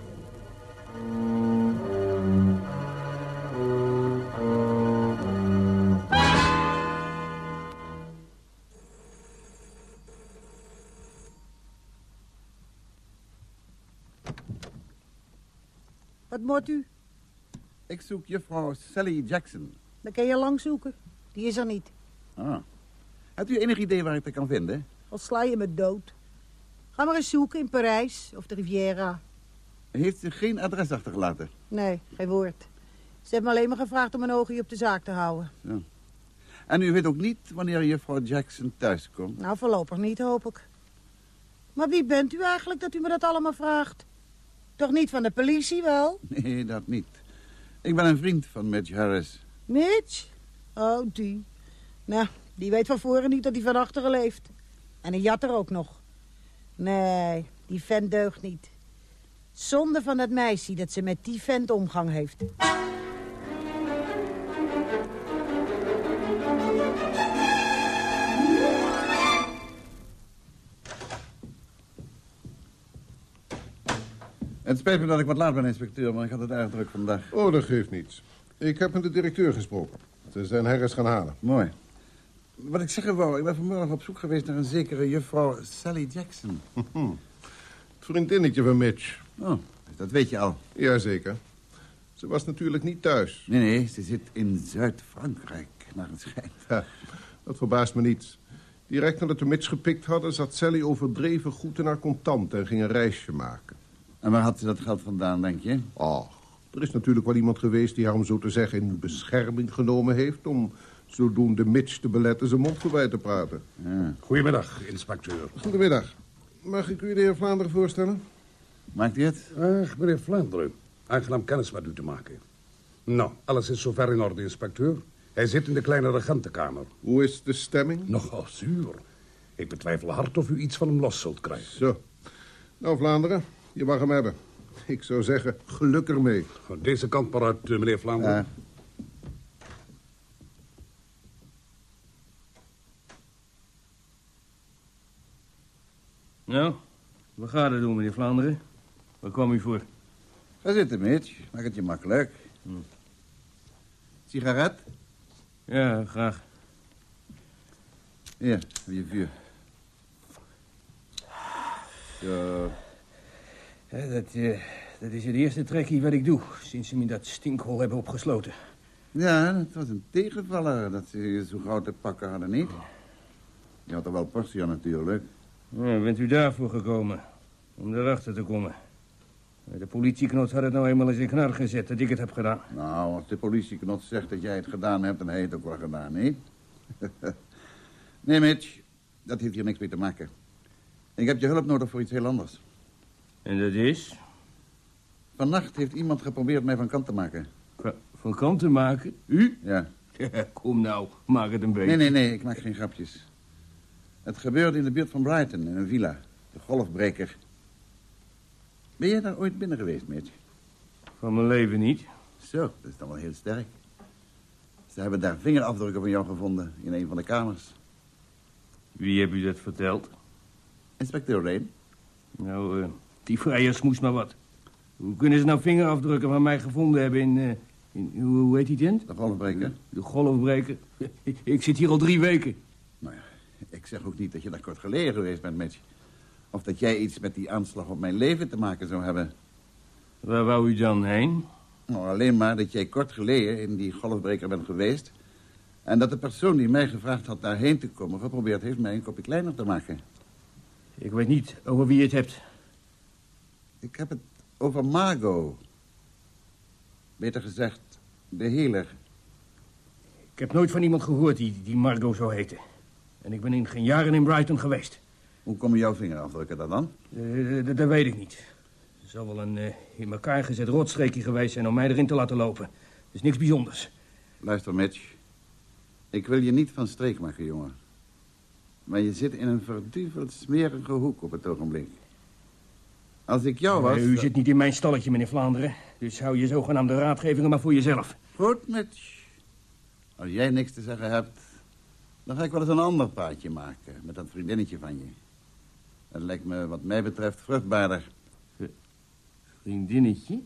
Wat moet u? Ik zoek juffrouw Sally Jackson. Dan kan je lang zoeken. Die is er niet. Ah. Hebt u enig idee waar ik haar kan vinden? Al sla je me dood. Ga maar eens zoeken in Parijs of de Riviera. Heeft ze geen adres achtergelaten? Nee, geen woord. Ze heeft me alleen maar gevraagd om een oogje op de zaak te houden. Zo. En u weet ook niet wanneer juffrouw Jackson thuis komt? Nou, voorlopig niet, hoop ik. Maar wie bent u eigenlijk dat u me dat allemaal vraagt? Toch niet van de politie, wel? Nee, dat niet. Ik ben een vriend van Midge Harris. Mitch? Oh, die. Nou, die weet van voren niet dat hij van achteren leeft. En een jatter ook nog. Nee, die vent deugt niet. Zonde van dat meisje dat ze met die vent omgang heeft. Het spijt me dat ik wat laat ben, inspecteur, maar ik had het erg druk vandaag. Oh, dat geeft niets. Ik heb met de directeur gesproken. Ze zijn Harris gaan halen. Mooi. Wat ik zeggen wou, ik ben vanmorgen op zoek geweest naar een zekere juffrouw Sally Jackson. Het vriendinnetje van Mitch. Oh, dat weet je al. Jazeker. Ze was natuurlijk niet thuis. Nee, ze zit in Zuid-Frankrijk, naar het schijnt. Ja, dat verbaast me niet. Direct nadat we Mitch gepikt hadden, zat Sally overdreven goed in haar contant en ging een reisje maken. En waar had ze dat geld vandaan, denk je? Oh, er is natuurlijk wel iemand geweest die haar, om zo te zeggen, in bescherming genomen heeft om zodoende Mitch te beletten zijn mond voorbij te praten. Ja. Goedemiddag, inspecteur. Goedemiddag. Mag ik u de heer Vlaanderen voorstellen? Maakt u het? Ach, meneer Vlaanderen. Aangenaam kennis met u te maken. Nou, alles is zover in orde, inspecteur. Hij zit in de kleine regentenkamer. Hoe is de stemming? Nogal zuur. Ik betwijfel hard of u iets van hem los zult krijgen. Zo. Nou, Vlaanderen, je mag hem hebben. Ik zou zeggen, geluk ermee. Deze kant maar uit, meneer Vlaanderen. Ja. Nou, wat gaat het doen, meneer Vlaanderen? Waar kwam u voor? Ga zitten, Mitch. Maak het je makkelijk. Sigaret? Ja, graag. Hier, voor je vuur. Zo. Ja, dat is het eerste trekkie wat ik doe, sinds ze me in dat stinkhol hebben opgesloten. Ja, het was een tegenvaller dat ze je zo gauw te pakken hadden, niet? Je had er wel portie natuurlijk. Ja, bent u daarvoor gekomen? Om erachter te komen? De politieknot had het nou eenmaal eens in knar gezet dat ik het heb gedaan. Nou, als de politieknot zegt dat jij het gedaan hebt, dan heb je het ook wel gedaan, niet? Nee, Mitch, dat heeft hier niks mee te maken. Ik heb je hulp nodig voor iets heel anders. En dat is? Vannacht heeft iemand geprobeerd mij van kant te maken. Van kant te maken? U? Ja. Kom nou, maak het een beetje. Nee, ik maak geen grapjes. Het gebeurde in de buurt van Brighton, in een villa. De golfbreker. Ben jij daar ooit binnen geweest, Mitch? Van mijn leven niet. Zo, dat is dan wel heel sterk. Ze hebben daar vingerafdrukken van jou gevonden in een van de kamers. Wie heeft u dat verteld? Inspecteur Lane. Nou, die vrijers moest maar wat. Hoe kunnen ze nou vingerafdrukken van mij gevonden hebben in hoe heet die tent? De golfbreker. De golfbreker? Ik zit hier al 3 weken. Nou ja, ik zeg ook niet dat je daar kort geleden geweest bent, Mitch. Of dat jij iets met die aanslag op mijn leven te maken zou hebben. Waar wou u dan heen? Nou, alleen maar dat jij kort geleden in die golfbreker bent geweest. En dat de persoon die mij gevraagd had daarheen te komen geprobeerd heeft mij een kopje kleiner te maken. Ik weet niet over wie je het hebt. Ik heb het over Margot. Beter gezegd, de healer. Ik heb nooit van iemand gehoord die Margot zou heten. En ik ben in geen jaren in Brighton geweest. Hoe komen jouw vingerafdrukken daar dan? Dat weet ik niet. Het zal wel een in elkaar gezet rotstreekje geweest zijn om mij erin te laten lopen. Dat is niks bijzonders. Luister, Mitch. Ik wil je niet van streek maken, jongen. Maar je zit in een verduveld smerige hoek op het ogenblik. Als ik jou was... U zit niet in mijn stalletje, meneer Vlaanderen. Dus hou je zogenaamde raadgevingen maar voor jezelf. Goed, Mitch. Als jij niks te zeggen hebt, dan ga ik wel eens een ander praatje maken met dat vriendinnetje van je. Dat lijkt me wat mij betreft vruchtbaarder. Vriendinnetje?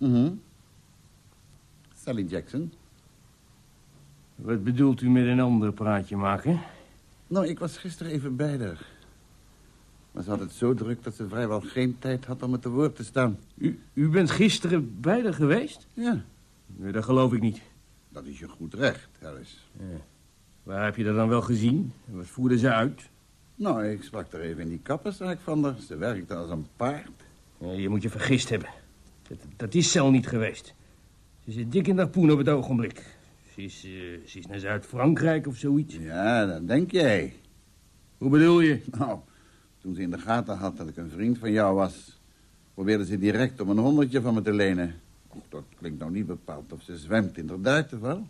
Sally Jackson. Wat bedoelt u met een ander praatje maken? Nou, ik was gisteren even bij haar. Maar ze had het zo druk dat ze vrijwel geen tijd had om me te woord te staan. U bent gisteren bij haar geweest? Ja. Nee, dat geloof ik niet. Dat is je goed recht, Harris. Ja. Waar heb je dat dan wel gezien? Wat voerde ze uit? Nou, ik sprak er even in die kapperszaak van haar. Ze werkte als een paard. Ja, je moet je vergist hebben. Dat is Cel niet geweest. Ze zit dik in haar poen op het ogenblik. Ze is naar Zuid-Frankrijk of zoiets. Ja, dat denk jij. Hoe bedoel je? Nou, toen ze in de gaten had dat ik een vriend van jou was, probeerde ze direct om een 100 van me te lenen. Och, dat klinkt nou niet bepaald of ze zwemt in de duiten wel.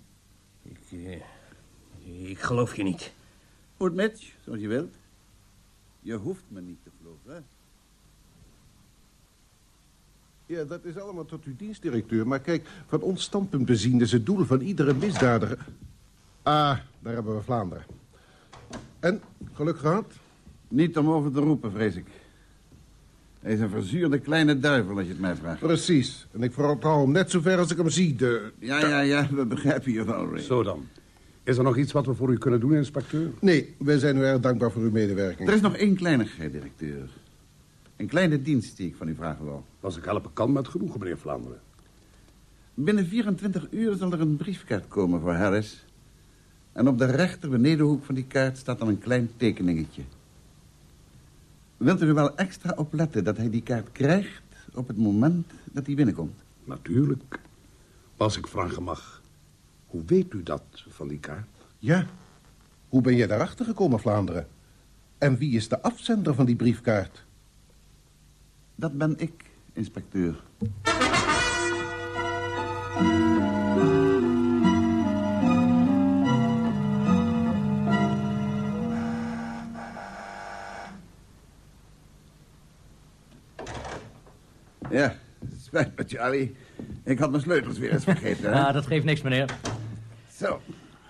Ik geloof je niet. Goed, Mitch, zoals je wilt. Je hoeft me niet te geloven, hè? Ja, dat is allemaal tot uw dienst, directeur. Maar kijk, van ons standpunt bezien is het doel van iedere misdadiger... Ah, daar hebben we Vlaanderen. En, geluk gehad? Niet om over te roepen, vrees ik. Hij is een verzuurde kleine duivel, als je het mij vraagt. Precies. En ik vertrouw hem net zo ver als ik hem zie. Ja, we begrijpen je wel, Ray. Zo dan. Is er nog iets wat we voor u kunnen doen, inspecteur? Nee, wij zijn u erg dankbaar voor uw medewerking. Er is nog 1 kleinigheid, directeur. Een kleine dienst die ik van u vragen wil. Als ik helpen kan, met genoegen, meneer Vlaanderen. Binnen 24 uur zal er een briefkaart komen voor Harris. En op de rechter benedenhoek van die kaart staat dan een klein tekeningetje. Wilt u er wel extra op letten dat hij die kaart krijgt op het moment dat hij binnenkomt? Natuurlijk. Als ik vragen mag, hoe weet u dat van die kaart? Ja, hoe ben jij daarachter gekomen, Vlaanderen? En wie is de afzender van die briefkaart? Dat ben ik, inspecteur. Ja, spijt me, Charlie. Ik had mijn sleutels weer eens vergeten. Ja, dat geeft niks, meneer. Zo.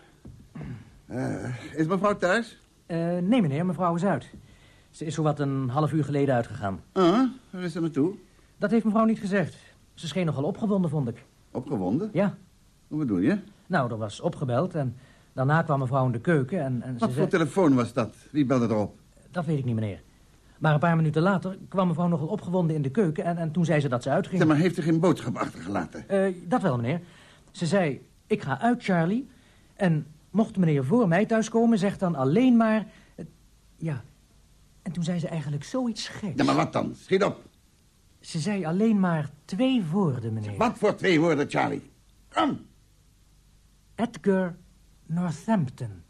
Is mevrouw thuis? Nee, meneer, mevrouw is uit. Ze is zowat een half uur geleden uitgegaan. Waar is ze naartoe? Dat heeft mevrouw niet gezegd. Ze scheen nogal opgewonden, vond ik. Opgewonden? Ja. Hoe bedoel je? Nou, er was opgebeld en daarna kwam mevrouw in de keuken en Wat voor zei... telefoon was dat? Wie belde erop? Dat weet ik niet, meneer. Maar een paar minuten later kwam mevrouw nogal opgewonden in de keuken en toen zei ze dat ze uitging. Zeg maar, heeft u geen boodschap achtergelaten? Dat wel, meneer. Ze zei, ik ga uit, Charlie. En mocht meneer voor mij thuiskomen, zeg dan alleen maar... ja. En toen zei ze eigenlijk zoiets geks. Ja, maar wat dan? Schiet op. Ze zei alleen maar 2 woorden, meneer. Wat voor 2 woorden, Charlie? Kom. Edgar Northampton.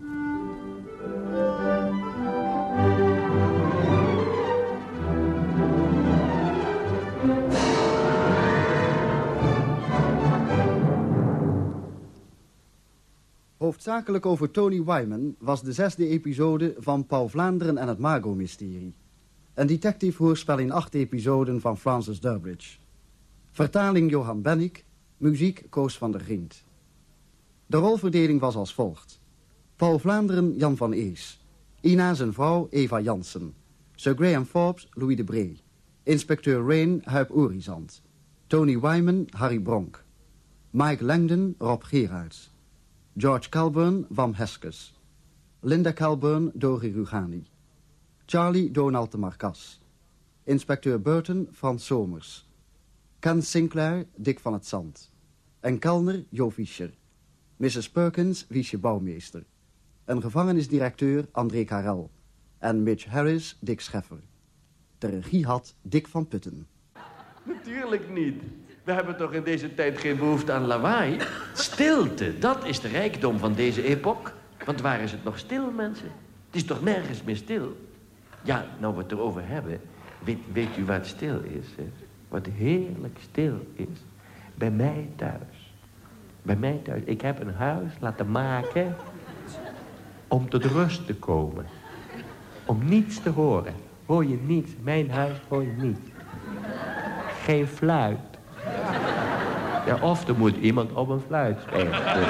Hoofdzakelijk over Tony Wyman was de 6e episode van Paul Vlaanderen en het Margot-mysterie. Een detective-hoorspel in 8 episoden van Francis Durbridge. Vertaling Johan Bennick, muziek Koos van der Grient. De rolverdeling was als volgt. Paul Vlaanderen Jan van Ees. Ina zijn vrouw Eva Jansen. Sir Graham Forbes Louis de Bree. Inspecteur Rain Huip Orizant. Tony Wyman Harry Bronk. Mike Langdon Rob Gerards. George Calburn Wam Heskes. Linda Calburn Dori Rugani. Charlie Donald de Marcas. Inspecteur Burton Frans Somers. Ken Sinclair Dick van het Zand. En Kelner Jo Fischer. Mrs. Perkins Wiesje Bouwmeester. En gevangenisdirecteur André Karel. En Mitch Harris Dick Scheffer. De regie had Dick van Putten. Natuurlijk niet. We hebben toch in deze tijd geen behoefte aan lawaai? Stilte, dat is de rijkdom van deze epoch. Want waar is het nog stil, mensen? Het is toch nergens meer stil? Ja, nou we het erover hebben. Weet u wat stil is? Hè? Wat heerlijk stil is? Bij mij thuis. Bij mij thuis. Ik heb een huis laten maken om tot rust te komen. Om niets te horen. Hoor je niets? Mijn huis hoor je niet. Geen fluit. Ja, of er moet iemand op een fluit spelen. Dus.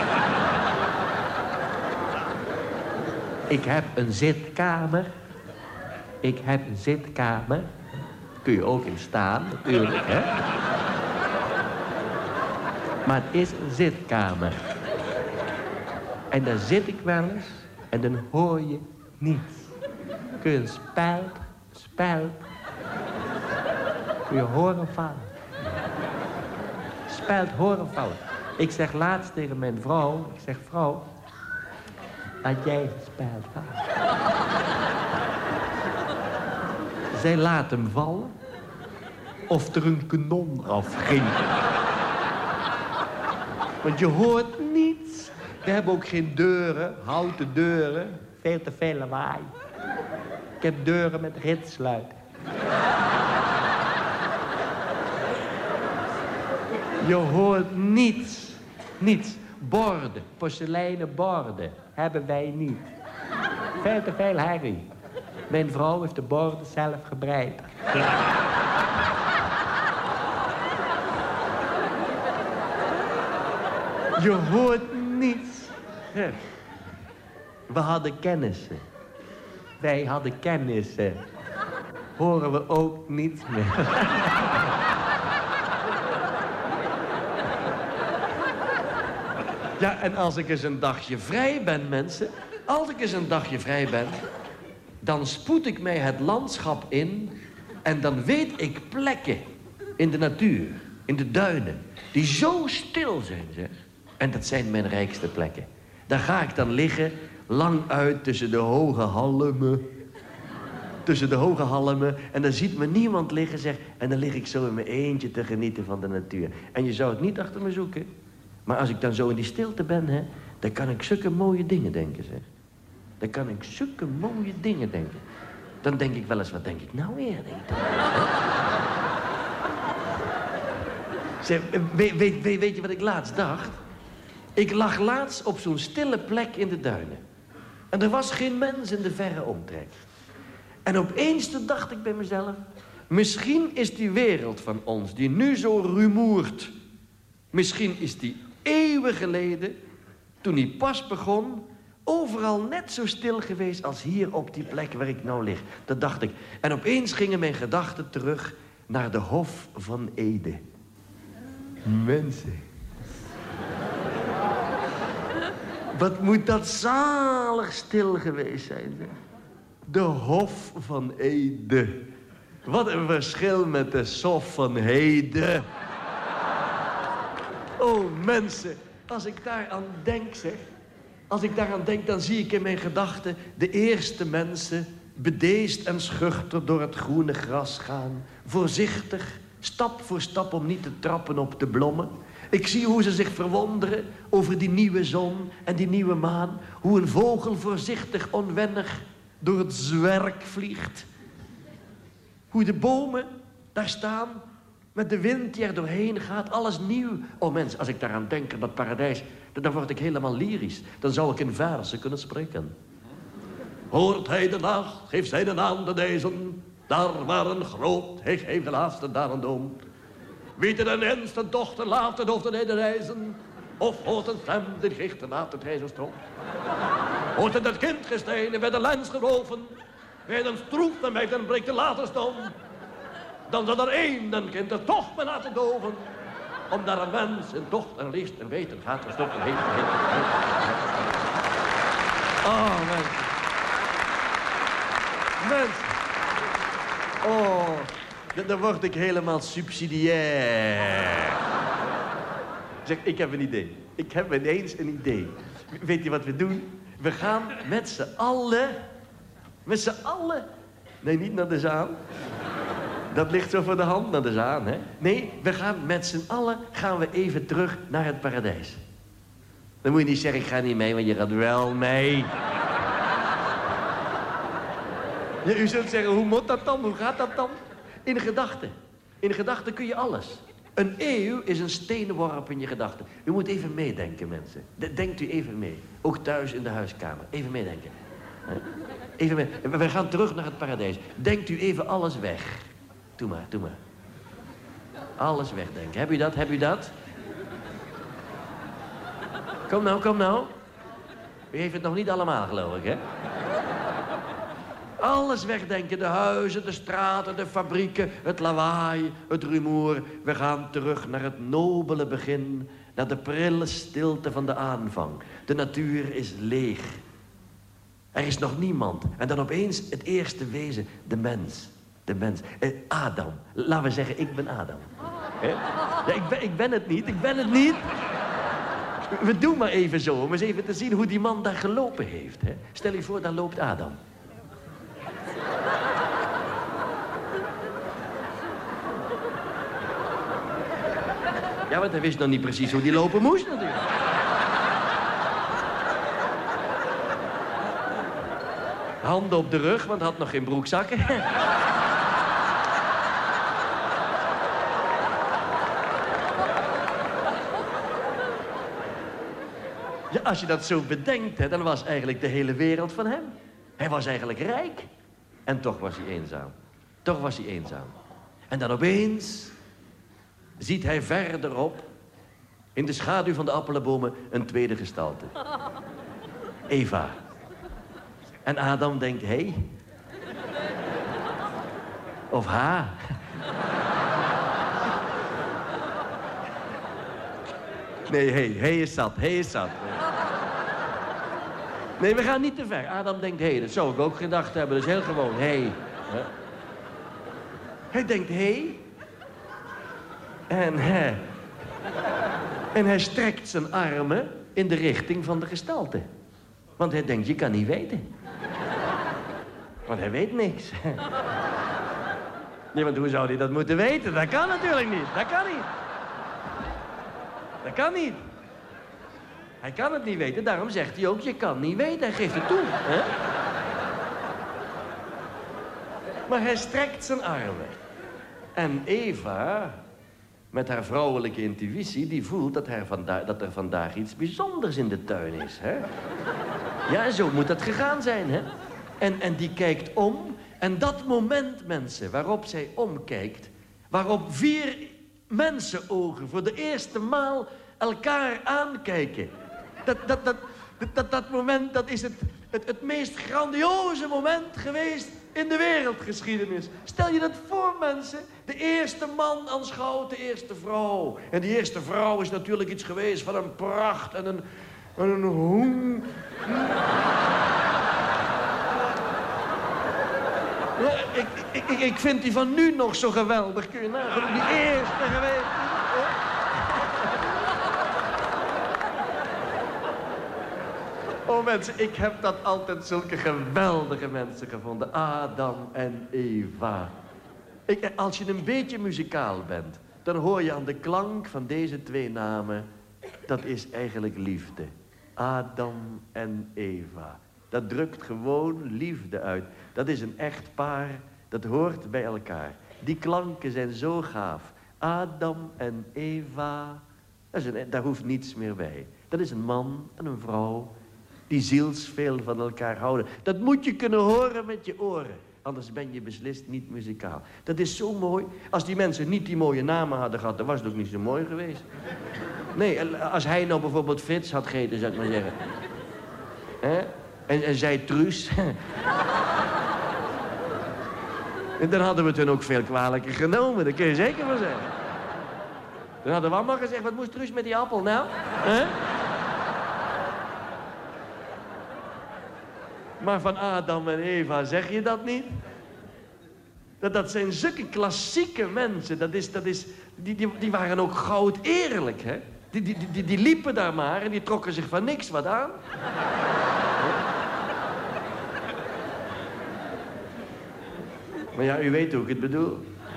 Ik heb een zitkamer. Ik heb een zitkamer. Kun je ook in staan, natuurlijk, hè? Maar het is een zitkamer. En daar zit ik wel eens en dan hoor je niets. Kun je een speld, kun je horen vallen. Speld horen vallen. Ik zeg laatst tegen mijn vrouw, ik zeg vrouw, laat jij het speld vallen. Zij laat hem vallen of er een kanon afging. Want je hoort niets. We hebben ook geen deuren, houten deuren. Veel te veel lawaai. Ik heb deuren met ritsluiten. Je hoort niets. Niets. Borden, porseleinen borden hebben wij niet. Veel te veel herrie. Mijn vrouw heeft de borden zelf gebreid. Je hoort niets. We hadden kennissen. Wij hadden kennissen. Horen we ook niets meer. Ja, en als ik eens een dagje vrij ben, mensen... Als ik eens een dagje vrij ben... dan spoed ik mij het landschap in... en dan weet ik plekken in de natuur, in de duinen... die zo stil zijn, zeg. En dat zijn mijn rijkste plekken. Daar ga ik dan liggen, lang uit tussen de hoge halmen. Tussen de hoge halmen. En dan ziet me niemand liggen, zeg. En dan lig ik zo in mijn eentje te genieten van de natuur. En je zou het niet achter me zoeken. Maar als ik dan zo in die stilte ben, hè... dan kan ik zulke mooie dingen denken, zeg. Dan kan ik zulke mooie dingen denken. Dan denk ik wel eens, wat denk ik nou weer? Denk ik dan wel eens, hè? Zeg, weet je wat ik laatst dacht? Ik lag laatst op zo'n stille plek in de duinen. En er was geen mens in de verre omtrek. En opeens dacht ik bij mezelf... misschien is die wereld van ons, die nu zo rumoert... misschien is die eeuwen geleden, toen die pas begon... overal net zo stil geweest als hier op die plek waar ik nou lig. Dat dacht ik. En opeens gingen mijn gedachten terug naar de Hof van Ede. Mensen. Wat moet dat zalig stil geweest zijn, zeg. De Hof van Ede. Wat een verschil met de Sof van heden. Oh, mensen, als ik daaraan denk, zeg... als ik daaraan denk, dan zie ik in mijn gedachten... de eerste mensen, bedeesd en schuchter door het groene gras gaan. Voorzichtig, stap voor stap om niet te trappen op de blommen. Ik zie hoe ze zich verwonderen over die nieuwe zon en die nieuwe maan. Hoe een vogel voorzichtig, onwennig door het zwerk vliegt. Hoe de bomen daar staan, met de wind die er doorheen gaat, alles nieuw. Oh mensen, als ik daaraan denk, aan dat paradijs, dan word ik helemaal lyrisch. Dan zou ik in verzen kunnen spreken. Hoort hij de nacht, geeft zij de naam de dezen. Daar waren groot, hij geeft de laatste daar een doom. Weet de mens, de dochter laat het hoofd de reizen. Of hoort een stem, die gicht laat het reizen stroom. Hoort het kind gestenen, bij de lens geroven. Bij een stroef en mij, dan breekt de later stom. Dan zal er één, een kind er toch maar laten doven. Om daar een mens, een dochter, een liefst, een weten gaat gestopt heen. Oh, mensen. Mensen. Oh, dan word ik helemaal subsidiair. Zeg, ik heb een idee. Ik heb ineens een idee. Weet je wat we doen? We gaan met z'n allen... Nee, niet naar de Zaan. Dat ligt zo voor de hand, naar de Zaan, hè? Nee, we gaan met z'n allen even terug naar het paradijs. Dan moet je niet zeggen, ik ga niet mee, want je gaat wel mee. Ja, u zult zeggen, hoe moet dat dan? Hoe gaat dat dan? In gedachten. In gedachten kun je alles. Een eeuw is een steenworp in je gedachten. U moet even meedenken, mensen. Denkt u even mee. Ook thuis in de huiskamer. Even meedenken. Even mee. We gaan terug naar het paradijs. Denkt u even alles weg. Doe maar. Alles wegdenken. Heb u dat? Kom nou. U heeft het nog niet allemaal, geloof ik, hè? Alles wegdenken. De huizen, de straten, de fabrieken, het lawaai, het rumoer. We gaan terug naar het nobele begin. Naar de prille stilte van de aanvang. De natuur is leeg. Er is nog niemand. En dan opeens het eerste wezen, de mens. De mens. Adam. Laten we zeggen, ik ben Adam. Ja, ik ben het niet. We doen maar even zo, om eens even te zien hoe die man daar gelopen heeft. Hè? Stel je voor, daar loopt Adam. Ja, want hij wist nog niet precies hoe die lopen moest natuurlijk. Handen op de rug, want had nog geen broekzakken. Ja, als je dat zo bedenkt, hè, dan was eigenlijk de hele wereld van hem. Hij was eigenlijk rijk. En toch was hij eenzaam. En dan opeens ziet hij verderop, in de schaduw van de appelenbomen, een tweede gestalte. Eva. En Adam denkt, hé. Of ha. Nee, hij is zat. Nee, we gaan niet te ver. Adam denkt, hé, dat zou ik ook gedacht hebben. Dat is heel gewoon, hé. Hij denkt, hé. En hij strekt zijn armen in de richting van de gestalte. Want hij denkt, je kan niet weten. Want hij weet niks. Nee, want hoe zou hij dat moeten weten? Dat kan natuurlijk niet. Dat kan niet. Hij kan het niet weten, daarom zegt hij ook, je kan niet weten. Hij geeft het toe. Hè? Maar hij strekt zijn armen. En Eva, met haar vrouwelijke intuïtie, die voelt dat er vandaag iets bijzonders in de tuin is, hè? Ja, en zo moet dat gegaan zijn, hè? En die kijkt om. En dat moment, mensen, waarop zij omkijkt, waarop 4 mensenogen voor de eerste maal elkaar aankijken. Dat moment, dat is het meest grandioze moment geweest in de wereldgeschiedenis. Stel je dat voor, mensen. De eerste man aanschouwt de eerste vrouw. En die eerste vrouw is natuurlijk iets geweest van een pracht en een hoen. Ja, ik vind die van nu nog zo geweldig. Kun je nagaan, die eerste geweest. Oh mensen, ik heb dat altijd zulke geweldige mensen gevonden. Adam en Eva. Als je een beetje muzikaal bent, dan hoor je aan de klank van deze 2 namen, dat is eigenlijk liefde. Adam en Eva. Dat drukt gewoon liefde uit. Dat is een echt paar, dat hoort bij elkaar. Die klanken zijn zo gaaf. Adam en Eva, daar hoeft niets meer bij. Dat is een man en een vrouw die zielsveel van elkaar houden. Dat moet je kunnen horen met je oren. Anders ben je beslist niet muzikaal. Dat is zo mooi. Als die mensen niet die mooie namen hadden gehad, dan was het ook niet zo mooi geweest. Nee, als hij nou bijvoorbeeld Frits had geheten, zou ik maar zeggen. Hè? En zij Truus. En dan hadden we het hun ook veel kwalijker genomen. Dat kun je zeker van zeggen. Dan hadden we allemaal gezegd, wat moest Truus met die appel nou? Hè? Maar van Adam en Eva zeg je dat niet? Dat zijn zulke klassieke mensen. Die waren ook goud eerlijk, hè? Die liepen daar maar en die trokken zich van niks wat aan. Maar ja, u weet hoe ik het bedoel.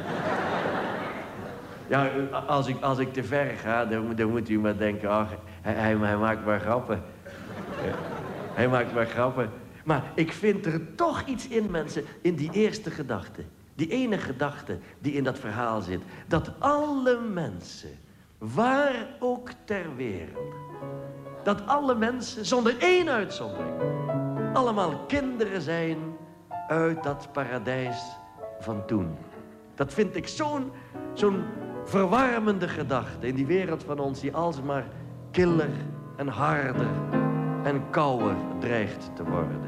Ja, als ik te ver ga, dan moet u maar denken, ach, hij maakt maar grappen. Ja, hij maakt maar grappen. Maar ik vind er toch iets in, mensen, in die eerste gedachte. Die ene gedachte die in dat verhaal zit. Dat alle mensen, waar ook ter wereld, dat alle mensen, zonder één uitzondering, allemaal kinderen zijn uit dat paradijs van toen. Dat vind ik zo'n verwarmende gedachte in die wereld van ons die alsmaar killer en harder en kouder dreigt te worden.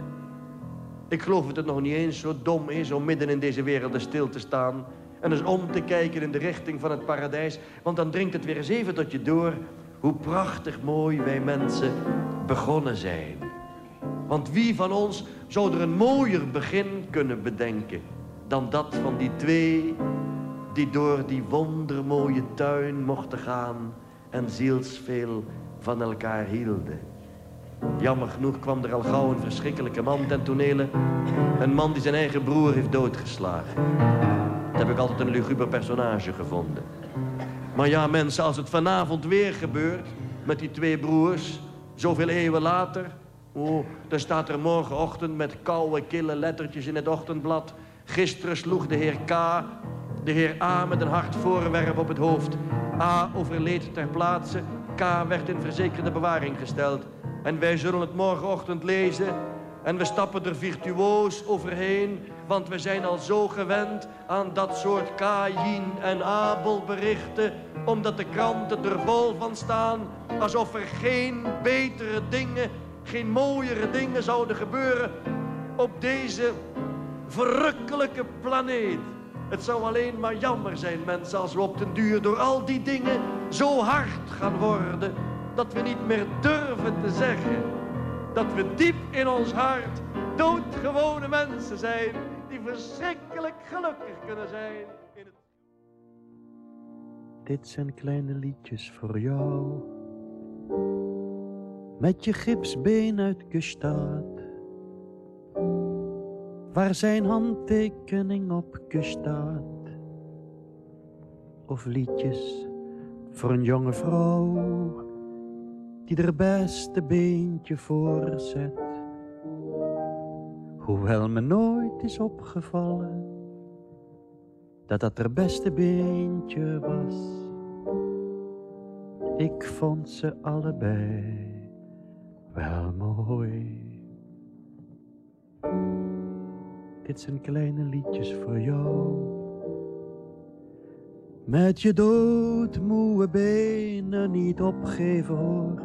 Ik geloof dat het nog niet eens zo dom is om midden in deze wereld stil te staan en eens om te kijken in de richting van het paradijs, want dan dringt het weer eens even tot je door hoe prachtig mooi wij mensen begonnen zijn. Want wie van ons zou er een mooier begin kunnen bedenken dan dat van die 2 die door die wondermooie tuin mochten gaan en zielsveel van elkaar hielden. Jammer genoeg kwam er al gauw een verschrikkelijke man ten tonele. Een man die zijn eigen broer heeft doodgeslagen. Dat heb ik altijd een luguber personage gevonden. Maar ja, mensen, als het vanavond weer gebeurt met die 2 broers, zoveel eeuwen later, oh, dan staat er morgenochtend met koude, kille lettertjes in het ochtendblad: gisteren sloeg de heer K. de heer A met een hard voorwerp op het hoofd. A overleed ter plaatse. K werd in verzekerde bewaring gesteld. En wij zullen het morgenochtend lezen. En we stappen er virtuoos overheen. Want we zijn al zo gewend aan dat soort Kaïn en Abel berichten. Omdat de kranten er vol van staan. Alsof er geen betere dingen, geen mooiere dingen zouden gebeuren op deze verrukkelijke planeet. Het zou alleen maar jammer zijn, mensen, als we op den duur door al die dingen zo hard gaan worden dat we niet meer durven te zeggen dat we diep in ons hart doodgewone mensen zijn die verschrikkelijk gelukkig kunnen zijn in het... Dit zijn kleine liedjes voor jou, met je gipsbeen uit gestaat, waar zijn handtekening op gestaat. Of liedjes voor een jonge vrouw die er beste beentje voor zet. Hoewel me nooit is opgevallen dat dat er beste beentje was. Ik vond ze allebei wel mooi. Dit zijn kleine liedjes voor jou. Met je doodmoe benen niet opgeven hoor.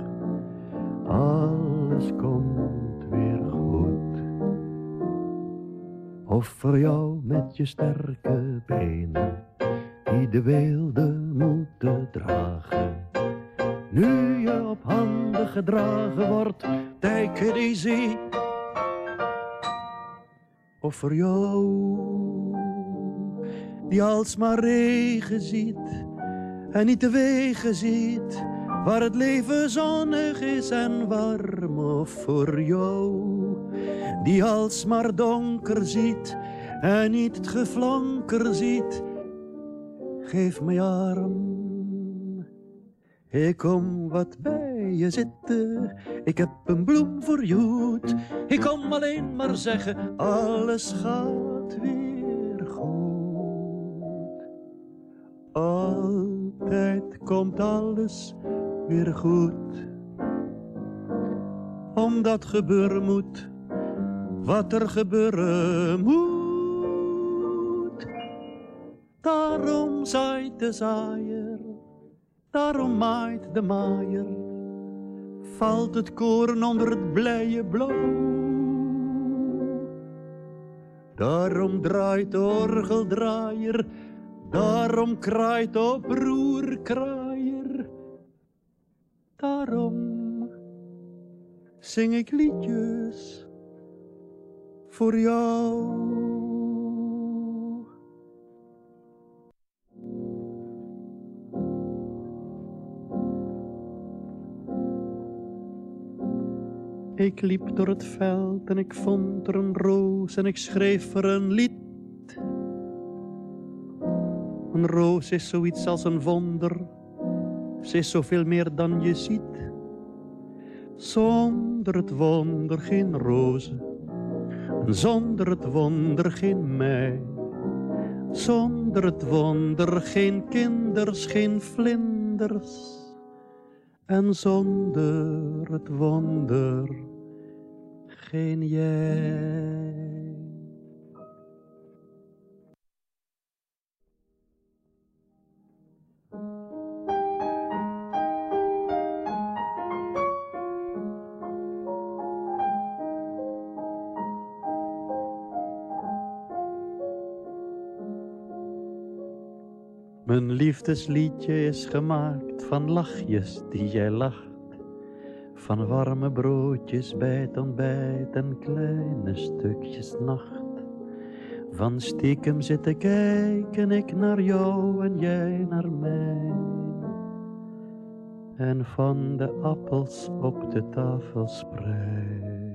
Alles komt weer goed. Of voor jou met je sterke benen die de weelde moeten dragen. Nu je op handen gedragen wordt, take it easy. Of voor jou die alsmaar regen ziet en niet de wegen ziet waar het leven zonnig is en warm. Of voor jou die alsmaar donker ziet en niet het geflonker ziet. Geef me je arm, ik kom wat bij je zitten. Ik heb een bloem voor je hoed. Ik kom alleen maar zeggen, alles gaat weer goed. Altijd komt alles weer goed. Omdat gebeuren moet wat er gebeuren moet. Daarom zaait de zaaier, daarom maait de maaier. Valt het koren onder het blije blauw. Daarom draait de orgeldraaier, daarom kraait de oproerkraaier. Daarom zing ik liedjes voor jou. Ik liep door het veld en ik vond er een roos en ik schreef er een lied. Een roos is zoiets als een wonder, ze is zoveel meer dan je ziet. Zonder het wonder geen rozen, en zonder het wonder geen mei. Zonder het wonder geen kinders, geen vlinders. En zonder het wonder geen jij. Mijn liefdesliedje is gemaakt van lachjes die jij lacht. Van warme broodjes bij het ontbijt en kleine stukjes nacht. Van stiekem zitten kijken ik naar jou en jij naar mij. En van de appels op de tafel sprei.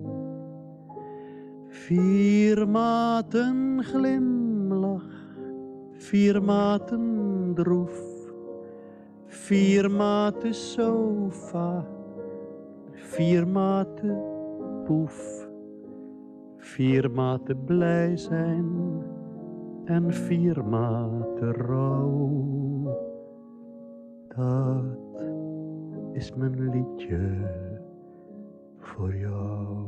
4 maten glimlach, 4 maten droef, 4 maten sofa, 4 maten poef, 4 maten blij zijn en 4 maten rouw. Dat is mijn liedje voor jou.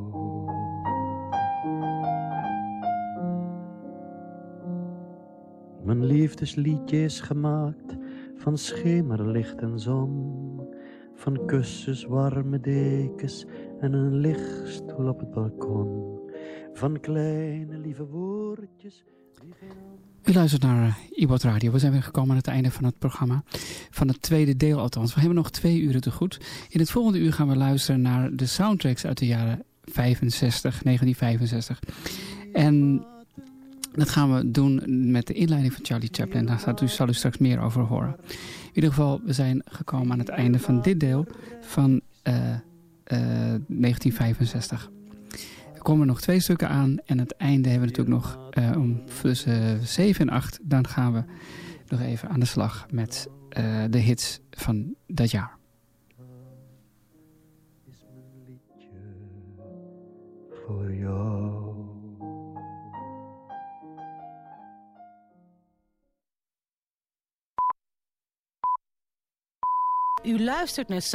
Mijn liefdesliedje is gemaakt van schemerlicht en zon. Van kussens, warme dekens en een lichtstoel op het balkon. Van kleine lieve woordjes. U luistert naar Ibot Radio. We zijn weer gekomen aan het einde van het programma. Van het tweede deel althans. We hebben nog 2 uren te goed. In het volgende uur gaan we luisteren naar de soundtracks uit de jaren 1965. En dat gaan we doen met de inleiding van Charlie Chaplin. Daar zal u straks meer over horen. In ieder geval, we zijn gekomen aan het einde van dit deel van 1965. Er komen nog 2 stukken aan. En het einde hebben we natuurlijk nog om tussen 7 en 8. Dan gaan we nog even aan de slag met de hits van dat jaar. Voor jou. U luistert naar